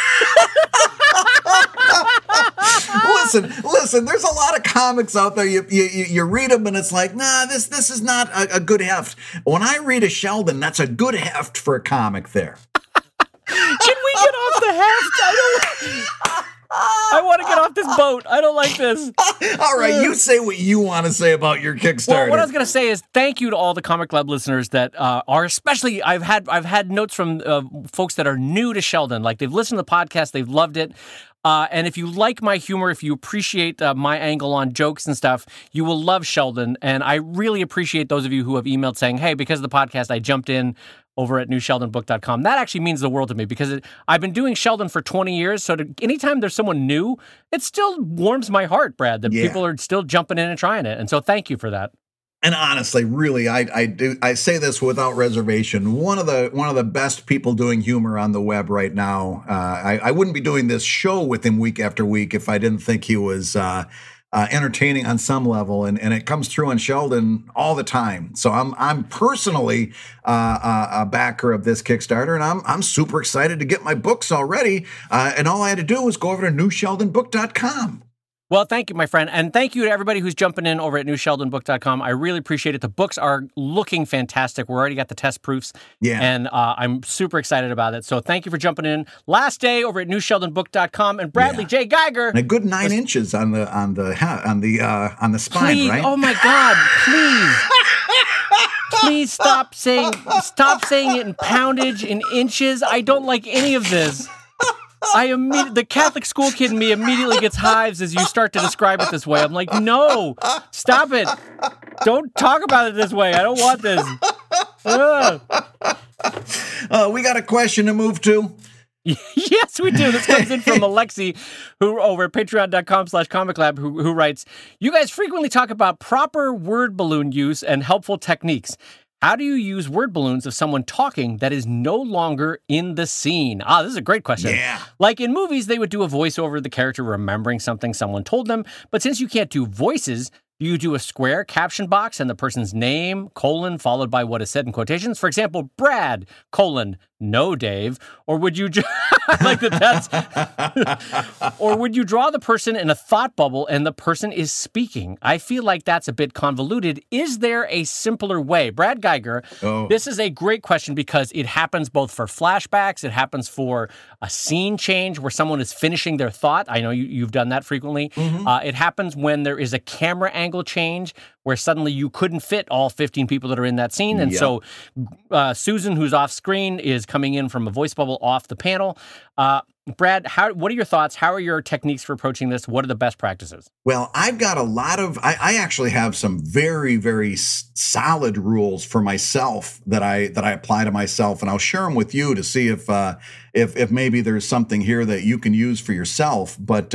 about. Listen, there's a lot of comics out there. You read them and it's like, nah, this is not a good heft. When I read a Sheldon, that's a good heft for a comic there. Can we get off the heft? I want to get off this boat. I don't like this. All right, you say what you want to say about your Kickstarter. Well, what I was going to say is thank you to all the Comic Club listeners that are especially. I've had notes from folks that are new to Sheldon. Like they've listened to the podcast, they've loved it. And if you like my humor, if you appreciate my angle on jokes and stuff, you will love Sheldon. And I really appreciate those of you who have emailed saying, hey, because of the podcast, I jumped in over at newsheldonbook.com. That actually means the world to me because I've been doing Sheldon for 20 years. So anytime there's someone new, it still warms my heart, Brad, that people are still jumping in and trying it. And so thank you for that. And honestly, really, I say this without reservation. One of the best people doing humor on the web right now. I wouldn't be doing this show with him week after week if I didn't think he was entertaining on some level, and it comes through on Sheldon all the time. So I'm personally a backer of this Kickstarter, and I'm super excited to get my books already. And all I had to do was go over to newsheldonbook.com. Well, thank you, my friend. And thank you to everybody who's jumping in over at newsheldonbook.com. I really appreciate it. The books are looking fantastic. We're already got the test proofs. Yeah. And I'm super excited about it. So thank you for jumping in. Last day over at newsheldonbook.com. And Bradley J. Geiger. And a good 9 inches on the spine, please, right? Oh my God, please. Please stop saying it in poundage, in inches. I don't like any of this. The Catholic school kid in me immediately gets hives as you start to describe it this way. I'm like, no, stop it. Don't talk about it this way. I don't want this. We got a question to move to. Yes, we do. This comes in from Alexi, who over at patreon.com/comiclab, who writes, you guys frequently talk about proper word balloon use and helpful techniques. How do you use word balloons of someone talking that is no longer in the scene? This is a great question. Yeah. Like in movies, they would do a voiceover of the character remembering something someone told them. But since you can't do voices, you do a square caption box and the person's name, colon, followed by what is said in quotations. For example, Brad, colon, no, Dave. Or would you I like that or would you draw the person in a thought bubble and the person is speaking? I feel like that's a bit convoluted. Is there a simpler way? Brad Geiger, This is a great question because it happens both for flashbacks. It happens for a scene change where someone is finishing their thought. I know you've done that frequently. Mm-hmm. It happens when there is a camera angle change where suddenly you couldn't fit all 15 people that are in that scene. And so Susan, who's off screen, is coming in from a voice bubble off the panel. Brad, what are your thoughts? How are your techniques for approaching this? What are the best practices? Well, I've got a lot of, I actually have some very, very solid rules for myself that I apply to myself, and I'll share them with you to see if maybe there's something here that you can use for yourself. But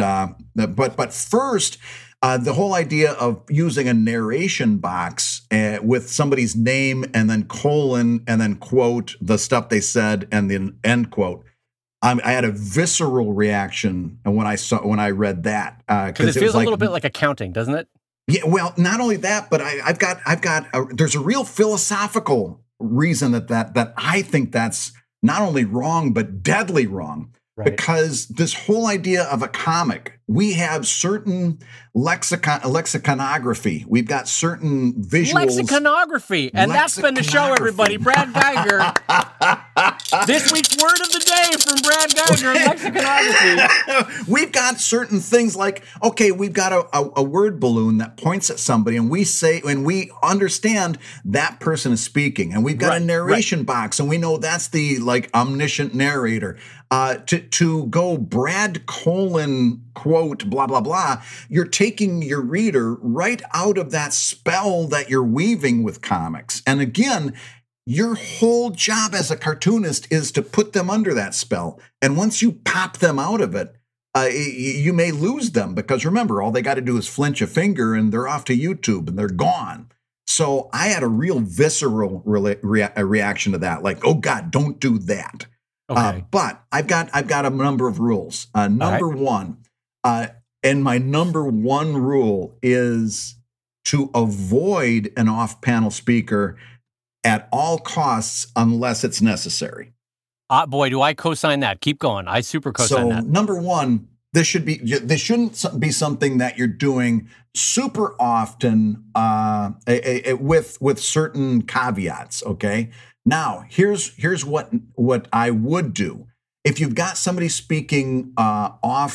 first, the whole idea of using a narration box with somebody's name and then colon and then quote the stuff they said and then end quote. I had a visceral reaction when I read that because it feels like, a little bit like accounting, doesn't it? Yeah. Well, not only that, but there's a real philosophical reason that I think that's not only wrong but deadly wrong. Right. Because this whole idea of a comic, we have certain lexiconography. We've got certain visuals. Lexiconography. And that's been the show, everybody. Brad Geiger. This week's word of the day from Brad Geiger, lexiconography. We've got certain things like, okay, we've got a word balloon that points at somebody and we say, and we understand that person is speaking. And we've got a narration box and we know that's the omniscient narrator. To go Brad colon quote blah blah blah, you're taking your reader right out of that spell that you're weaving with comics. And again, your whole job as a cartoonist is to put them under that spell. And once you pop them out of it, you may lose them because remember, all they got to do is flinch a finger and they're off to YouTube and they're gone. So I had a real visceral reaction to that, like, oh God, don't do that. Okay. But I've got a number of rules. Number one, and my number one rule is to avoid an off-panel speaker at all costs unless it's necessary. Boy, do I co-sign that. Keep going. I super co-sign that. So number one, this shouldn't be something that you're doing super often with certain caveats. Okay. Now, here's what I would do. If you've got somebody speaking off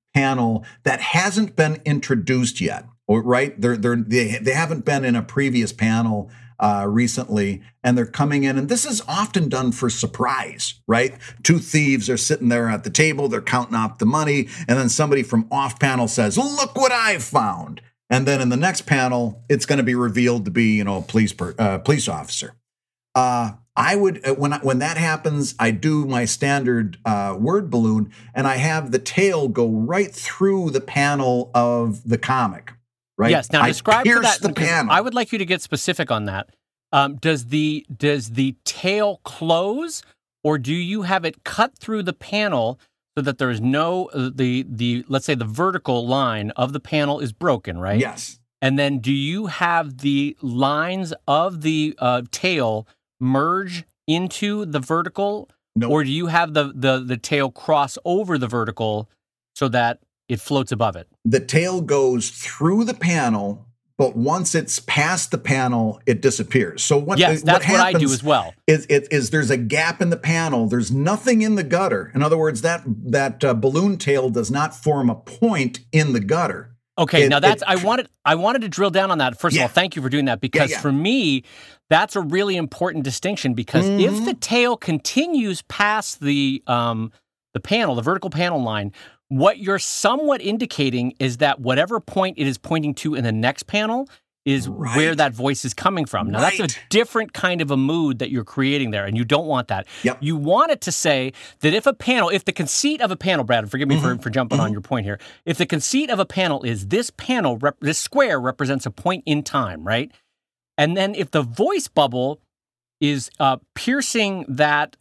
panel that hasn't been introduced yet, or right? They haven't been in a previous panel recently, and they're coming in, and this is often done for surprise, right? Two thieves are sitting there at the table, they're counting off the money, and then somebody from off panel says, "Look what I found." And then in the next panel, it's going to be revealed to be, a police officer. I would, when that happens, I do my standard word balloon, and I have the tail go right through the panel of the comic. Right? Yes. Now describe for that. The panel. I would like you to get specific on that. Does the tail close, or do you have it cut through the panel so that there is no let's say the vertical line of the panel is broken, right? Yes. And then do you have the lines of the tail merge into the vertical, or do you have the tail cross over the vertical so that it floats above it? The tail goes through the panel, but once it's past the panel, it disappears. So what happens what I do as well. Is there's a gap in the panel. There's nothing in the gutter. In other words, that balloon tail does not form a point in the gutter. Okay, now I wanted to drill down on that. First of all, thank you for doing that, because for me, that's a really important distinction, because if the tail continues past the panel, the vertical panel line, what you're somewhat indicating is that whatever point it is pointing to in the next panel is where that voice is coming from. Now, that's a different kind of a mood that you're creating there, and you don't want that. Yep. You want it to say that if the conceit of a panel, Brad, forgive me for jumping on your point here, if the conceit of a panel is this square represents a point in time, right? And then if the voice bubble is piercing that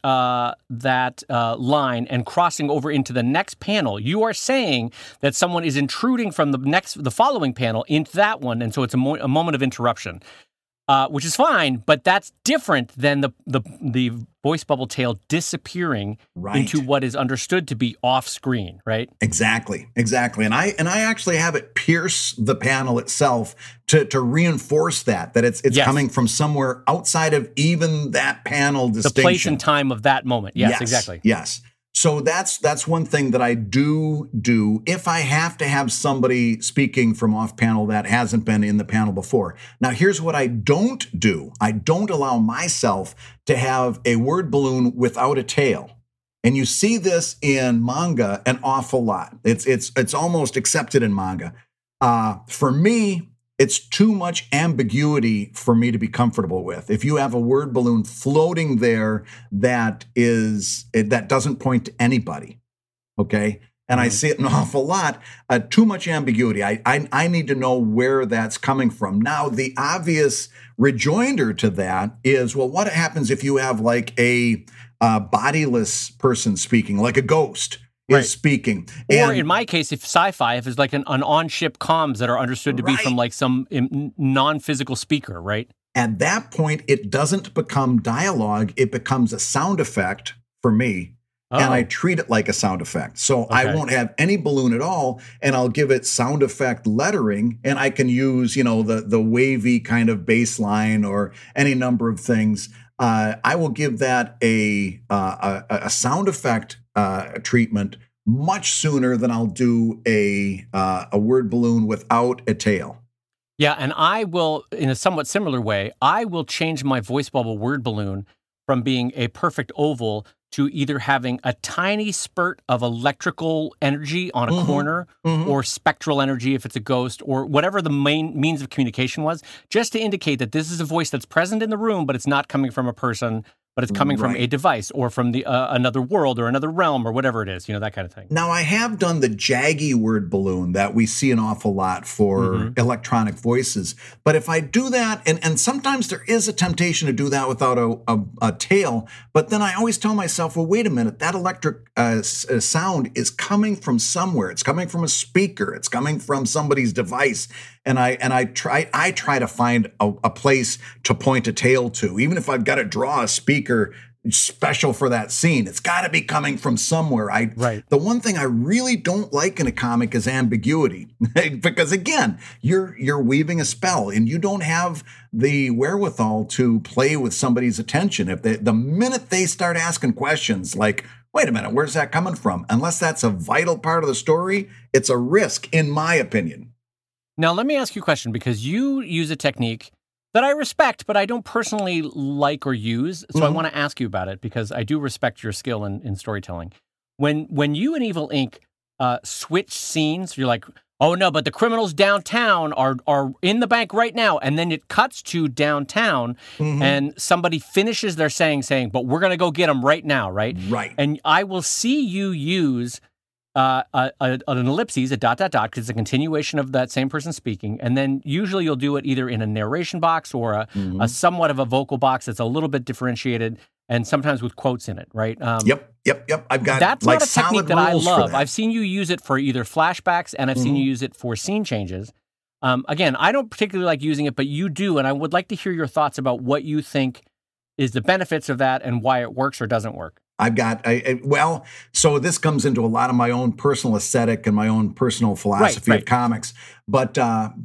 line and crossing over into the next panel, you are saying that someone is intruding from the following panel into that one, and so it's a moment of interruption, which is fine, but that's different than the voice bubble tail disappearing into what is understood to be off screen, right? Exactly. And I actually have it pierce the panel itself to reinforce that it's coming from somewhere outside of even that panel distinction. The place and time of that moment. Yes, exactly. Yes. So that's one thing that I do if I have to have somebody speaking from off panel that hasn't been in the panel before. Now, here's what I don't do. I don't allow myself to have a word balloon without a tail. And you see this in manga an awful lot. It's almost accepted in manga. For me, it's too much ambiguity for me to be comfortable with. If you have a word balloon floating there that doesn't point to anybody, okay? And I see it an awful lot. Too much ambiguity. I need to know where that's coming from. Now, the obvious rejoinder to that is, well, what happens if you have like a bodiless person speaking, like a ghost? Is speaking. Or in my case, if it's like an on-ship comms that are understood to be from like some non-physical speaker, right? At that point, it doesn't become dialogue. It becomes a sound effect for me. And I treat it like a sound effect. So I won't have any balloon at all, and I'll give it sound effect lettering, and I can use, the wavy kind of bass line or any number of things. I will give that a sound effect treatment much sooner than I'll do a word balloon without a tail. Yeah, and I will, in a somewhat similar way, I will change my voice bubble word balloon from being a perfect oval to either having a tiny spurt of electrical energy on a corner or spectral energy if it's a ghost, or whatever the main means of communication was, just to indicate that this is a voice that's present in the room, but it's not coming from a person, but it's coming from a device or from the another world or another realm or whatever it is, that kind of thing. Now, I have done the jaggy word balloon that we see an awful lot for electronic voices. But if I do that, and sometimes there is a temptation to do that without a tail, but then I always tell myself, well, wait a minute, that electric sound is coming from somewhere. It's coming from a speaker. It's coming from somebody's device. And I try to find a place to point a tail to, even if I've got to draw a speaker special for that scene. It's got to be coming from somewhere. Right. The one thing I really don't like in a comic is ambiguity, because again, you're weaving a spell, and you don't have the wherewithal to play with somebody's attention. If the minute they start asking questions like, wait a minute, where's that coming from? Unless that's a vital part of the story, it's a risk, in my opinion. Now, let me ask you a question, because you use a technique that I respect, but I don't personally like or use. So I want to ask you about it, because I do respect your skill in storytelling. When you and Evil Inc. Switch scenes, you're like, oh no, but the criminals downtown are in the bank right now. And then it cuts to downtown and somebody finishes their saying, but we're going to go get them right now, right? Right. And I will see you use an ellipses, a dot, because it's a continuation of that same person speaking. And then usually you'll do it either in a narration box or a somewhat of a vocal box that's a little bit differentiated, and sometimes with quotes in it, right? Yep. I've got that's like not a technique that I love. That. I've seen you use it for either flashbacks, and I've seen you use it for scene changes. Again, I don't particularly like using it, but you do, and I would like to hear your thoughts about what you think is the benefits of that and why it works or doesn't work. I've got, so this comes into a lot of my own personal aesthetic and my own personal philosophy of comics. But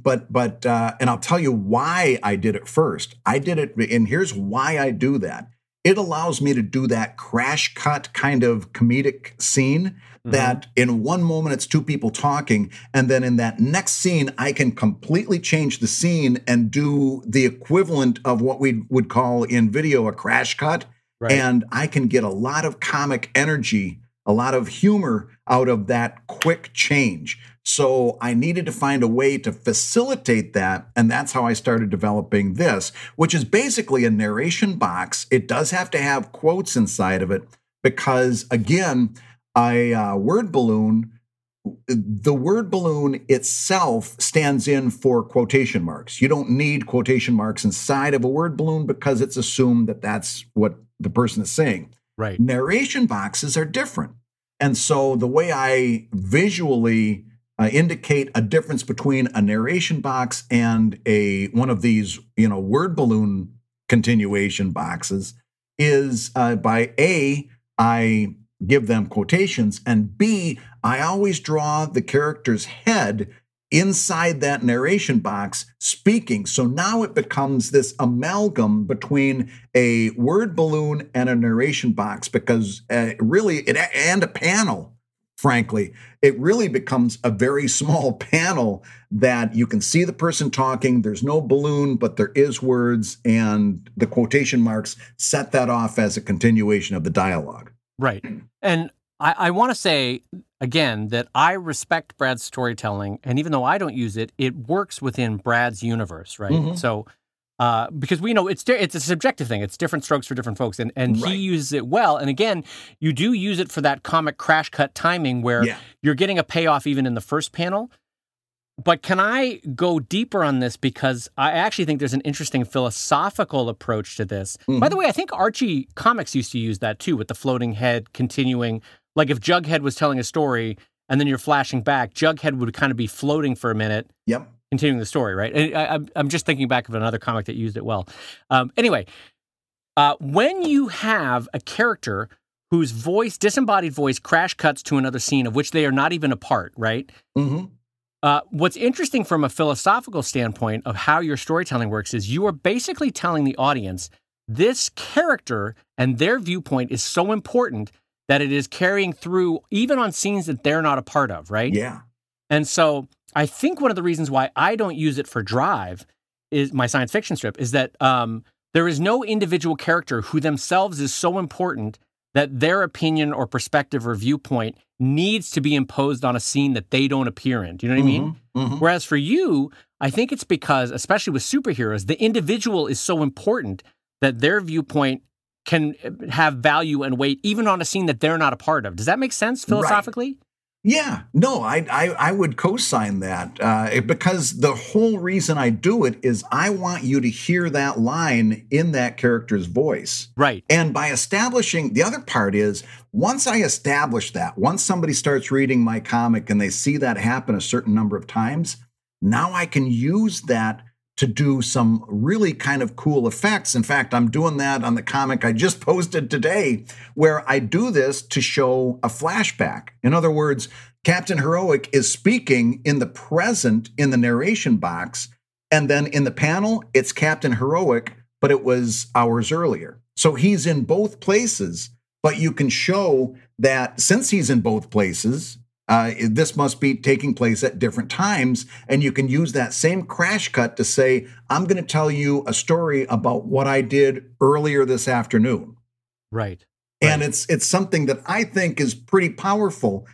and I'll tell you why I did it first. I did it, and here's why I do that. It allows me to do that crash cut kind of comedic scene that in one moment it's two people talking, and then in that next scene, I can completely change the scene and do the equivalent of what we would call in video a crash cut. Right. And I can get a lot of comic energy, a lot of humor out of that quick change. So I needed to find a way to facilitate that. And that's how I started developing this, which is basically a narration box. It does have to have quotes inside of it because, again, a word balloon, the word balloon itself stands in for quotation marks. You don't need quotation marks inside of a word balloon because it's assumed that that's what the person is saying. Right. Narration boxes are different. And so the way I visually indicate a difference between a narration box and one of these, word balloon continuation boxes is by A, I give them quotations, and B, I always draw the character's head inside that narration box speaking. So now it becomes this amalgam between a word balloon and a narration box, because and a panel, frankly, it really becomes a very small panel that you can see the person talking. There's no balloon, but there is words, and the quotation marks set that off as a continuation of the dialogue. Right. And I want to say, again, that I respect Brad's storytelling, and even though I don't use it, it works within Brad's universe, right? So, because we know it's a subjective thing. It's different strokes for different folks, and he uses it well. And again, you do use it for that comic crash cut timing where you're getting a payoff even in the first panel. But can I go deeper on this? Because I actually think there's an interesting philosophical approach to this. By the way, I think Archie Comics used to use that too, with the floating head continuing. Like if Jughead was telling a story and then you're flashing back, Jughead would kind of be floating for a minute, continuing the story, right? And I'm just thinking back of another comic that used it well. Anyway, when you have a character whose disembodied voice crash cuts to another scene of which they are not even a part, right? What's interesting from a philosophical standpoint of how your storytelling works is you are basically telling the audience this character and their viewpoint is so important that it is carrying through even on scenes that they're not a part of, right? Yeah. And so I think one of the reasons why I don't use it for Drive, is my science fiction strip, is that there is no individual character who themselves is so important that their opinion or perspective or viewpoint needs to be imposed on a scene that they don't appear in. Do you know what I mean? Whereas for you, I think it's because, especially with superheroes, the individual is so important that their viewpoint can have value and weight even on a scene that they're not a part of. Does that make sense philosophically? Right. Yeah, no, I would co-sign that because the whole reason I do it is I want you to hear that line in that character's voice. Right. And by establishing, the other part is, once I establish that, once somebody starts reading my comic and they see that happen a certain number of times, now I can use that to do some really kind of cool effects. In fact, I'm doing that on the comic I just posted today, where I do this to show a flashback. In other words, Captain Heroic is speaking in the present in the narration box, and then in the panel, it's Captain Heroic, but it was hours earlier. So he's in both places, but you can show that since he's in both places, this must be taking place at different times, and you can use that same crash cut to say, I'm going to tell you a story about what I did earlier this afternoon. Right. And it's something that I think is pretty powerful.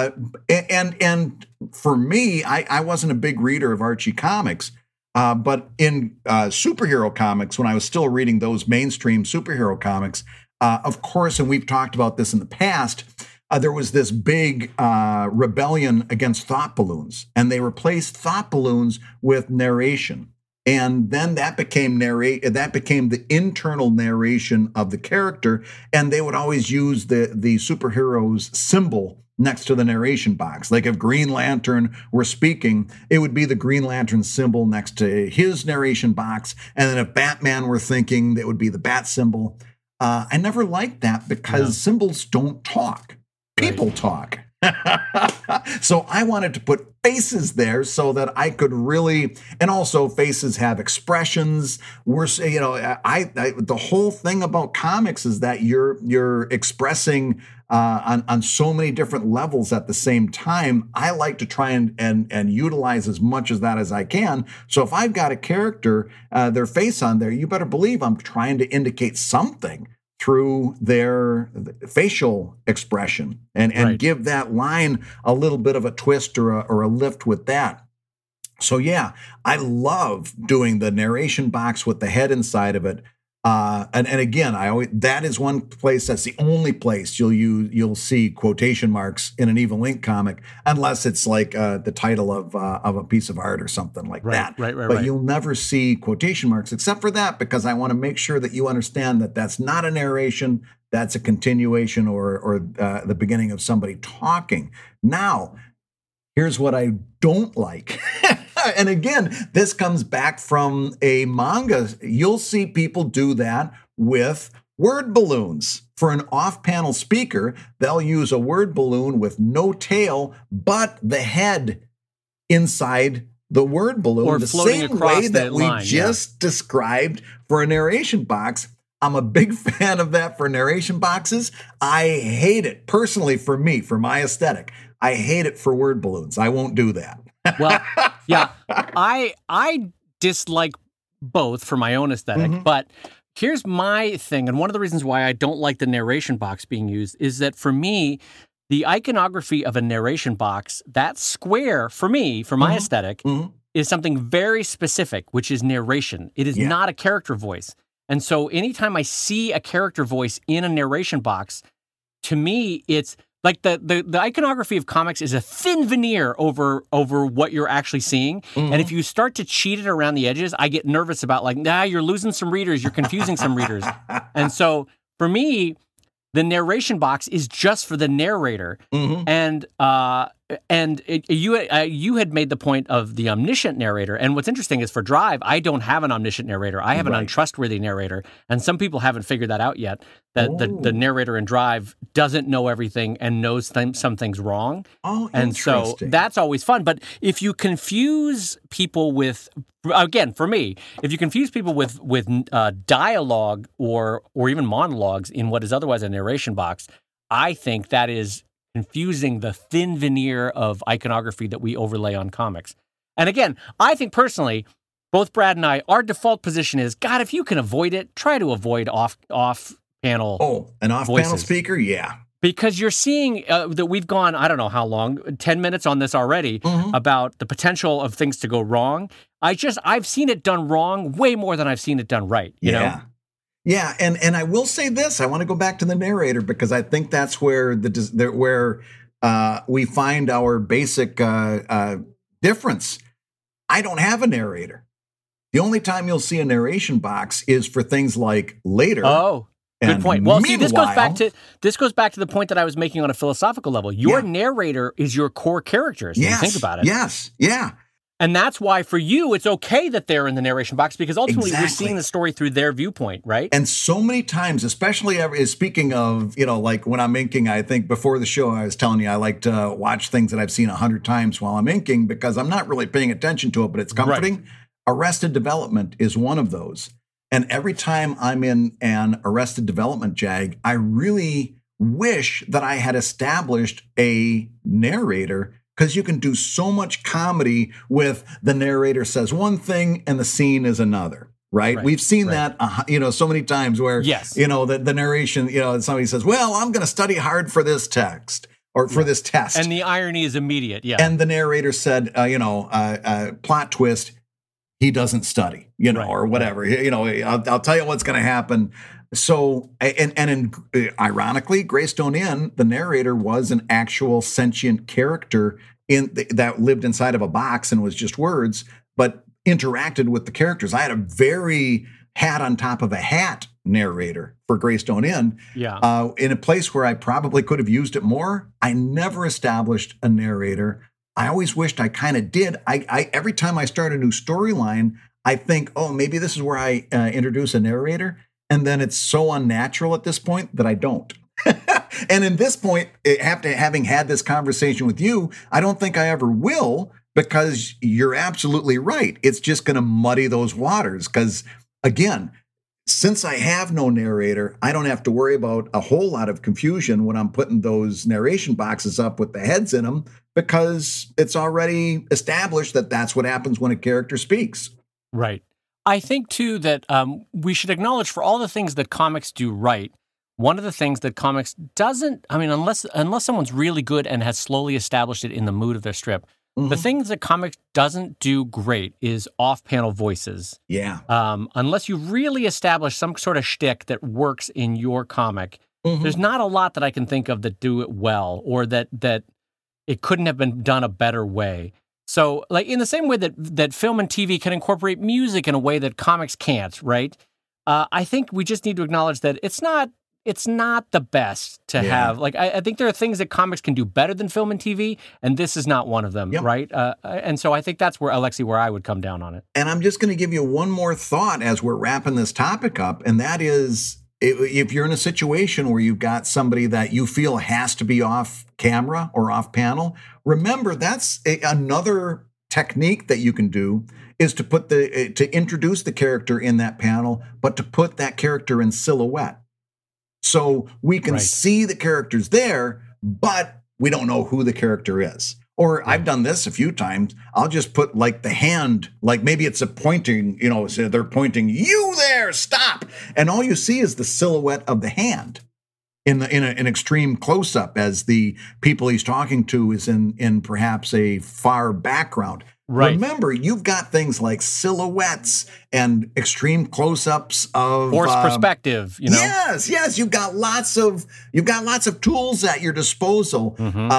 And for me, I wasn't a big reader of Archie comics, but in superhero comics, when I was still reading those mainstream superhero comics, of course, and we've talked about this in the past, there was this big rebellion against thought balloons, and they replaced thought balloons with narration. And then that became the internal narration of the character, and they would always use the superhero's symbol next to the narration box. Like if Green Lantern were speaking, it would be the Green Lantern symbol next to his narration box, and then if Batman were thinking, it would be the Bat symbol. I never liked that because symbols don't talk. People talk. So I wanted to put faces there so that I could really, and also faces have expressions. The whole thing about comics is that you're expressing on so many different levels at the same time. I like to try and utilize as much of that as I can. So if I've got a character, their face on there, you better believe I'm trying to indicate something through their facial expression and give that line a little bit of a twist or a lift with that. So yeah, I love doing the narration box with the head inside of it. And again, that is one place, that's the only place you'll see quotation marks in an Evil Inc. comic, unless it's like the title of a piece of art or something like that. But you'll never see quotation marks except for that, because I want to make sure that you understand that that's not a narration, that's a continuation or the beginning of somebody talking. Now, here's what I don't like. And again, this comes back from a manga. You'll see people do that with word balloons. For an off-panel speaker, they'll use a word balloon with no tail, but the head inside the word balloon, or the floating same across way that we just described for a narration box. I'm a big fan of that for narration boxes. I hate it personally for my aesthetic. I hate it for word balloons. I won't do that. Well, yeah, I dislike both for my own aesthetic, but here's my thing. And one of the reasons why I don't like the narration box being used is that for me, the iconography of a narration box, that square for me, for my aesthetic, is something very specific, which is narration. It is not a character voice. And so anytime I see a character voice in a narration box, to me, it's like the iconography of comics is a thin veneer over what you're actually seeing. And if you start to cheat it around the edges, I get nervous about you're losing some readers, you're confusing some readers. And so for me, the narration box is just for the narrator. You had made the point of the omniscient narrator. And what's interesting is for Drive, I don't have an omniscient narrator. I have an untrustworthy narrator. And some people haven't figured that out yet, that the narrator in Drive doesn't know everything and knows some things wrong. And so that's always fun. But if you confuse people with, again, for me, if you confuse people with dialogue or even monologues in what is otherwise a narration box, I think that is confusing the thin veneer of iconography that we overlay on comics. And again, I think personally, both Brad and I, our default position is, God, if you can avoid it, try to avoid off-panel an off-panel voices. Speaker? Yeah. Because you're seeing that we've gone, I don't know how long, 10 minutes on this already, about the potential of things to go wrong. I've seen it done wrong way more than I've seen it done right, you know? Yeah, and I will say this. I want to go back to the narrator because I think that's where we find our basic difference. I don't have a narrator. The only time you'll see a narration box is for things like later. Oh, good point. Well, see, this goes back to the point that I was making on a philosophical level. Your narrator is your core characters when you think about it. Yes, yeah. And that's why for you, it's okay that they're in the narration box, because ultimately we're Exactly. seeing the story through their viewpoint, right? And so many times, especially speaking of, like when I'm inking, I think before the show, I was telling you, I like to watch things that I've seen 100 times while I'm inking because I'm not really paying attention to it, but it's comforting. Right. Arrested Development is one of those. And every time I'm in an Arrested Development jag, I really wish that I had established a narrator, because you can do so much comedy with the narrator says one thing and the scene is another, right? We've seen that, so many times where, the narration, somebody says, well, I'm going to study hard for this text or for this test. And the irony is immediate, And the narrator said, plot twist, he doesn't study, or whatever. I'll tell you what's going to happen. So, ironically, Greystone Inn, the narrator was an actual sentient character that lived inside of a box and was just words, but interacted with the characters. I had a very hat on top of a hat narrator for Greystone Inn. Yeah. In a place where I probably could have used it more. I never established a narrator. I always wished I kind of did. I every time I start a new storyline, I think, oh, maybe this is where I introduce a narrator. And then it's so unnatural at this point that I don't. And in this point, having had this conversation with you, I don't think I ever will, because you're absolutely right. It's just going to muddy those waters. Because again, since I have no narrator, I don't have to worry about a whole lot of confusion when I'm putting those narration boxes up with the heads in them, because it's already established that that's what happens when a character speaks. Right. I think, too, that we should acknowledge, for all the things that comics do right, one of the things that comics doesn't, unless someone's really good and has slowly established it in the mood of their strip, the things that comics doesn't do great is off-panel voices. Yeah. Unless you really establish some sort of shtick that works in your comic, there's not a lot that I can think of that do it well, or that it couldn't have been done a better way. So, like, in the same way that film and TV can incorporate music in a way that comics can't, right? I think we just need to acknowledge that it's not the best to have. Like, I think there are things that comics can do better than film and TV, and this is not one of them, right? And so I think that's where, Alexi, where I would come down on it. And I'm just going to give you one more thought as we're wrapping this topic up, and that is, if you're in a situation where you've got somebody that you feel has to be off camera or off panel, remember that's another technique that you can do, is to put to introduce the character in that panel, but to put that character in silhouette. So we can see the characters there, but we don't know who the character is. Or I've done this a few times. I'll just put like the hand, like maybe it's a pointing, so they're pointing, you there, stop. And all you see is the silhouette of the hand in an extreme close-up, as the people he's talking to is in perhaps a far background. Right. Remember, you've got things like silhouettes and extreme close-ups of forced perspective. Yes, you've got lots of tools at your disposal. Dave and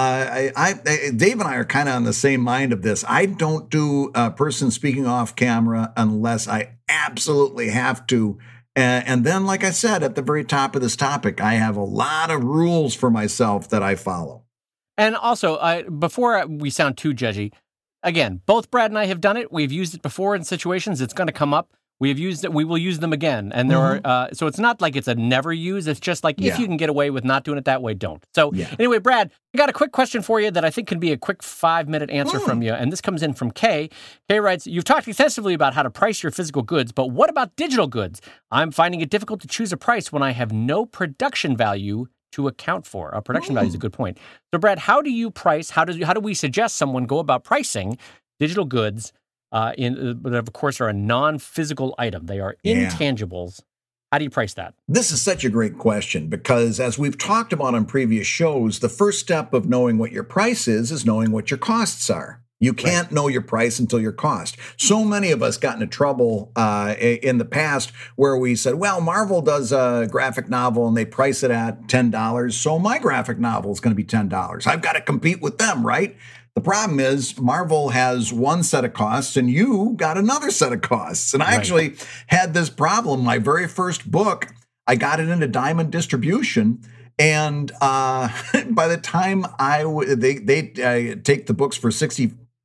I are kind of on the same mind of this. I don't do a person speaking off camera unless I absolutely have to. And then, like I said at the very top of this topic, I have a lot of rules for myself that I follow. And also, before we sound too judgy, again, both Brad and I have done it. We've used it before in situations. It's going to come up. We have used it. We will use them again. And there are, so it's not like it's a never use. It's just like, if you can get away with not doing it that way, don't. So anyway, Brad, I got a quick question for you that I think can be a quick 5-minute answer from you. And this comes in from Kay. Kay writes, you've talked extensively about how to price your physical goods, but what about digital goods? I'm finding it difficult to choose a price when I have no production value to account for. Production value is a good point. So Brad, how do you price? How do we suggest someone go about pricing digital goods but of course are a non-physical item? They are intangibles. How do you price that? This is such a great question, because as we've talked about on previous shows, the first step of knowing what your price is knowing what your costs are. You can't know your price until your cost. So many of us got into trouble in the past where we said, well, Marvel does a graphic novel and they price it at $10. So my graphic novel is going to be $10. I've got to compete with them, right? The problem is Marvel has one set of costs and you got another set of costs. And I actually had this problem. My very first book, I got it into Diamond Distribution. And by the time they take the books for $65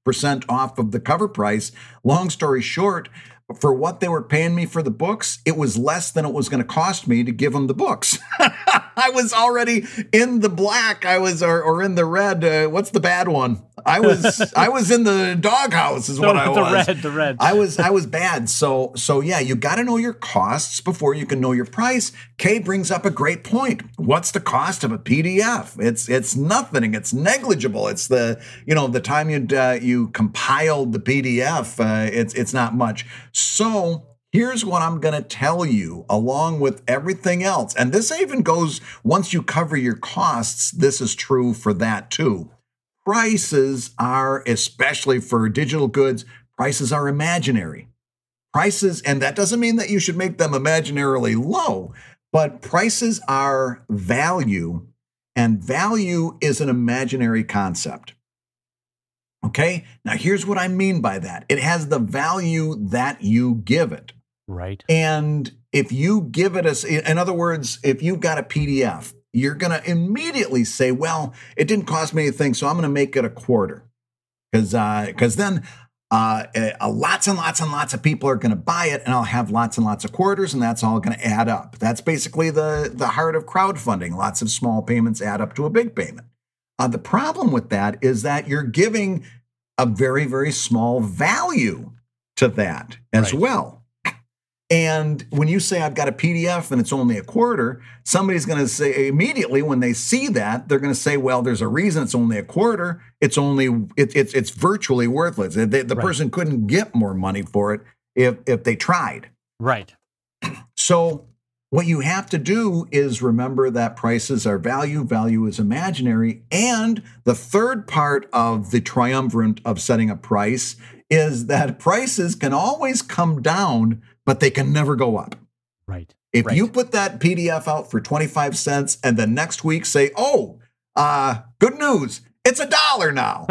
25% off of the cover price. Long story short, for what they were paying me for the books, it was less than it was going to cost me to give them the books. I was already in the black. I was, or in the red. What's the bad one? I was in the doghouse is what I was. The red. I was bad. So yeah, you got to know your costs before you can know your price. Kay brings up a great point. What's the cost of a PDF? It's nothing. It's negligible. It's the time you compiled the PDF. It's not much. So here's what I'm going to tell you, along with everything else. And this even goes, once you cover your costs, this is true for that too. Prices are, especially for digital goods, prices are imaginary. Prices, and that doesn't mean that you should make them imaginarily low, but prices are value, and value is an imaginary concept. Okay, now here's what I mean by that. It has the value that you give it. Right. And if you give it in other words, if you've got a PDF, you're going to immediately say, well, it didn't cost me anything, so I'm going to make it a quarter. Because then lots and lots and lots of people are going to buy it, and I'll have lots and lots of quarters, and that's all going to add up. That's basically the heart of crowdfunding. Lots of small payments add up to a big payment. The problem with that is that you're giving a very, very small value to that as well. And when you say I've got a PDF and it's only a quarter, somebody's going to say immediately when they see that, they're going to say, well, there's a reason it's only a quarter. It's virtually worthless. The person couldn't get more money for it if they tried. Right. So what you have to do is remember that prices are value, value is imaginary. And the third part of the triumvirate of setting a price is that prices can always come down, but they can never go up. Right. If you put that PDF out for 25 cents and the next week say, good news, it's $1 now.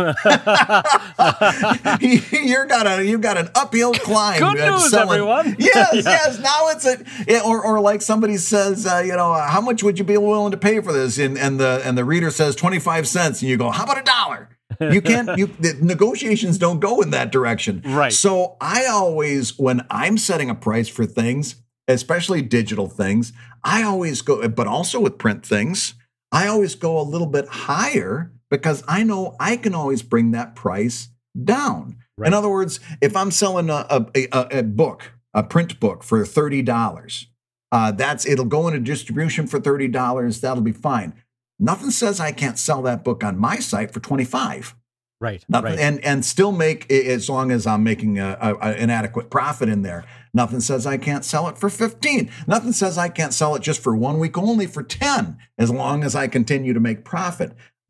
You've got an uphill climb. Good news, selling. Everyone. Yes. Now or like somebody says, how much would you be willing to pay for this? And the reader says 25 cents, and you go, how about $1? You can't. The negotiations don't go in that direction. Right. So I always, when I'm setting a price for things, especially digital things, I always go, but also with print things, I always go a little bit higher because I know I can always bring that price down. Right. In other words, if I'm selling a book, a print book for $30, it'll go into distribution for $30. That'll be fine. Nothing says I can't sell that book on my site for $25. Right. Nothing, and still make, as long as I'm making an adequate profit in there. Nothing says I can't sell it for $15. Nothing says I can't sell it just for 1 week only for $10, as long as I continue to make profit.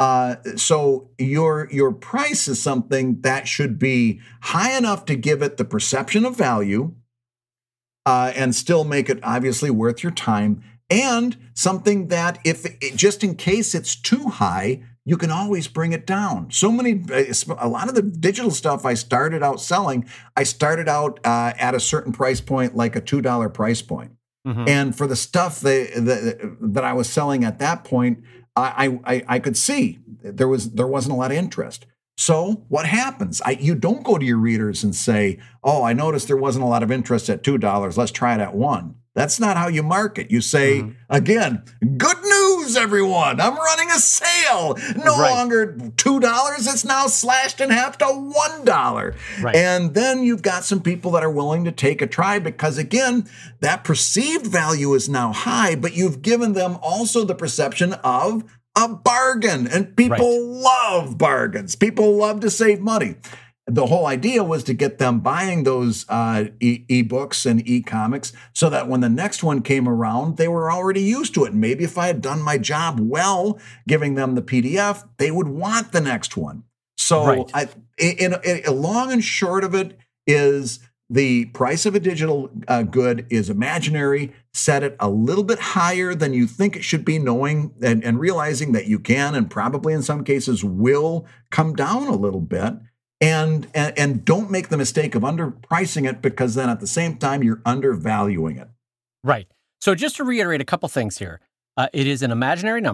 So your price is something that should be high enough to give it the perception of value, and still make it obviously worth your time. And something that just in case it's too high, you can always bring it down. A lot of the digital stuff I started out selling, I started out at a certain price point, like a $2 price point. Mm-hmm. And for the stuff that I was selling at that point, I could see there wasn't a lot of interest. So what happens? You don't go to your readers and say, oh, I noticed there wasn't a lot of interest at $2. Let's try it at $1. That's not how you market. You say, again, good news, everyone. I'm running a sale. No longer $2. It's now slashed in half to $1. Right. And then you've got some people that are willing to take a try because, again, that perceived value is now high, but you've given them also the perception of a bargain. And people love bargains. People love to save money. The whole idea was to get them buying those e-books and e-comics so that when the next one came around, they were already used to it. Maybe if I had done my job well, giving them the PDF, they would want the next one. So long and short of it is the price of a digital good is imaginary. Set it a little bit higher than you think it should be, knowing and realizing that you can and probably in some cases will come down a little bit. And don't make the mistake of underpricing it, because then at the same time, you're undervaluing it. Right. So just to reiterate a couple things here, it is an imaginary number.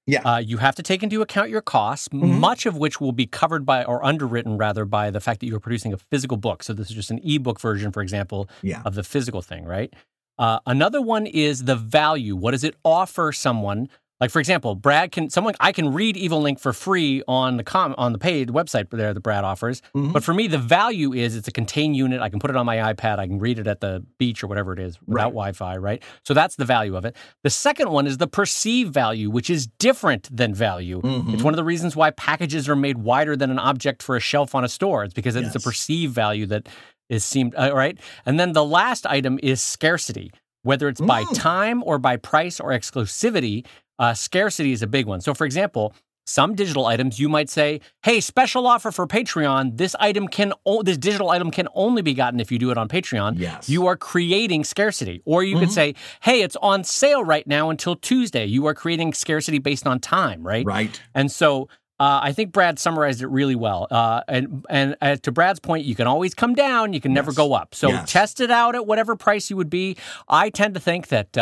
You have to take into account your costs, much of which will be covered by or underwritten rather by the fact that you're producing a physical book. So this is just an ebook version, for example, of the physical thing, right? Another one is the value. What does it offer someone? Like, for example, I can read Evil Link for free on the paid website there that Brad offers. But for me, the value is it's a contained unit. I can put it on my iPad. I can read it at the beach or whatever it is without Wi-Fi, right? So that's the value of it. The second one is the perceived value, which is different than value. It's one of the reasons why packages are made wider than an object for a shelf on a store. It's because it's a perceived value that is seemed, right? And then the last item is scarcity. Whether it's by time or by price or exclusivity, scarcity is a big one. So, for example, some digital items you might say, "Hey, special offer for Patreon. This digital item can only be gotten if you do it on Patreon." Yes. You are creating scarcity. Or you could say, "Hey, it's on sale right now until Tuesday." You are creating scarcity based on time, right? Right. And so I think Brad summarized it really well. And to Brad's point, you can always come down. You can never go up. So test it out at whatever price you would be. I tend to think that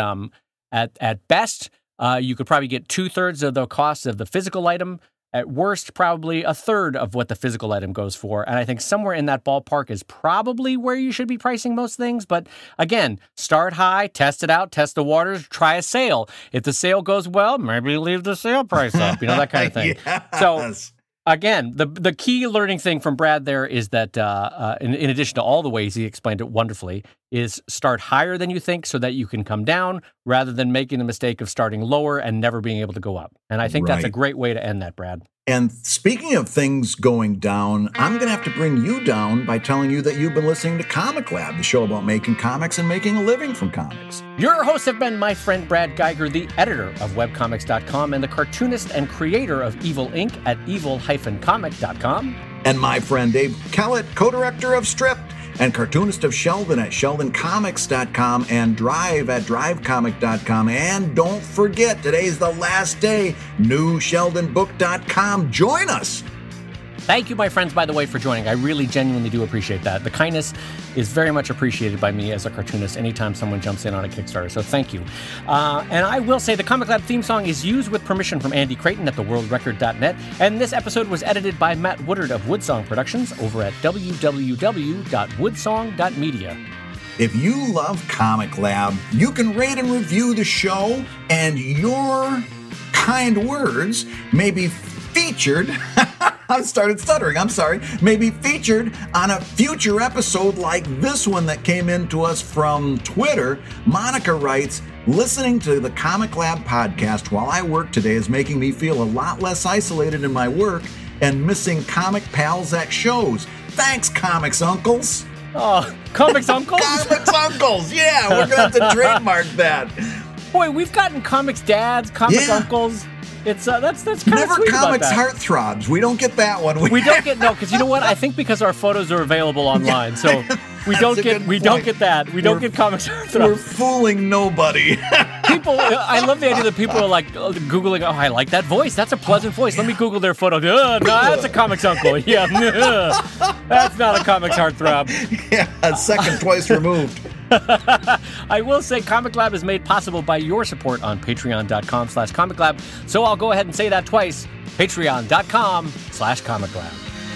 at best, you could probably get 2/3 of the cost of the physical item. At worst, probably 1/3 of what the physical item goes for. And I think somewhere in that ballpark is probably where you should be pricing most things. But again, start high, test it out, test the waters, try a sale. If the sale goes well, maybe leave the sale price up, that kind of thing. So again, the key learning thing from Brad there is that in addition to all the ways he explained it wonderfully, is start higher than you think so that you can come down rather than making the mistake of starting lower and never being able to go up. And I think that's a great way to end that, Brad. And speaking of things going down, I'm going to have to bring you down by telling you that you've been listening to Comic Lab, the show about making comics and making a living from comics. Your hosts have been my friend Brad Geiger, the editor of webcomics.com and the cartoonist and creator of Evil Inc. at evil-comic.com. And my friend Dave Kellett, co-director of Stripped and cartoonist of Sheldon at sheldoncomics.com and Drive at drivecomic.com. And don't forget, today's the last day, newsheldonbook.com. Join us. Thank you, my friends, by the way, for joining. I really genuinely do appreciate that. The kindness is very much appreciated by me as a cartoonist anytime someone jumps in on a Kickstarter, so thank you. And I will say the Comic Lab theme song is used with permission from Andy Creighton at theworldrecord.net, and this episode was edited by Matt Woodard of Woodsong Productions over at www.woodsong.media. If you love Comic Lab, you can rate and review the show, and your kind words may be featured... I started stuttering, I'm sorry. May be featured on a future episode like this one that came in to us from Twitter. Monica writes, listening to the Comic Lab podcast while I work today is making me feel a lot less isolated in my work and missing comic pals at shows. Thanks, Comics Uncles. Oh, Comics Uncles? Comics Uncles, yeah, we're going to have to trademark that. Boy, we've gotten Comics Dads, Comics Uncles. It's that's kind of sweet Never Comics about that. Heartthrobs. We don't get that one. We don't get because you know what? I think because our photos are available online, so we don't get that. We don't get Comics Heartthrobs. We're fooling nobody. People, I love the idea that people are like Googling. Oh, I like that voice. That's a pleasant voice. Let me Google their photo. No, that's a Comics Uncle. Yeah, that's not a Comics Heartthrob. Yeah, second twice removed. I will say Comic Lab is made possible by your support on patreon.com/Comic Lab. So I'll go ahead and say that twice. Patreon.com/Comic Lab.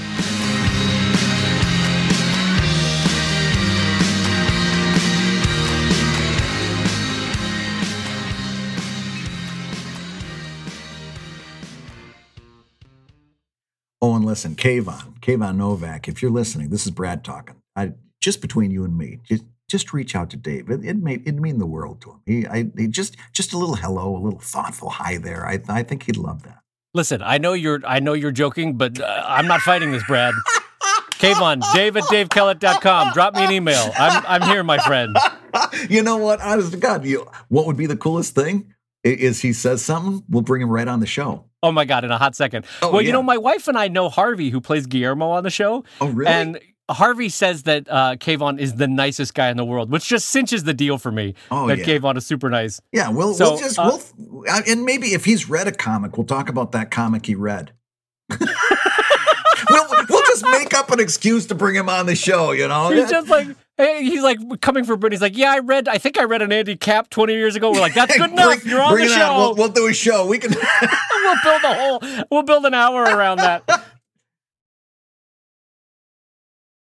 Oh, and listen, Kayvon Novak, if you're listening, this is Brad talking. Just between you and me, just reach out to Dave. It'd mean the world to him. He just a little hello, a little thoughtful hi there. I think he'd love that. Listen, I know you're joking, but I'm not fighting this, Brad. Kayvon, Dave at DaveKellett.com. Drop me an email. I'm here, my friend. You know what? Honest to God, what would be the coolest thing is he says something, we'll bring him right on the show. Oh my God, in a hot second. Well, you know, my wife and I know Harvey, who plays Guillermo on the show. Oh, really? And Harvey says that Kayvon is the nicest guy in the world, which just cinches the deal for me. Kayvon is super nice. Yeah, we'll and maybe if he's read a comic, we'll talk about that comic he read. we'll just make up an excuse to bring him on the show, you know? He's just like, hey, he's like coming for Brittany. He's like, yeah, I think I read an Andy Capp 20 years ago. We're like, that's good enough. You're on the show. We'll do a show. We can. We'll build an hour around that.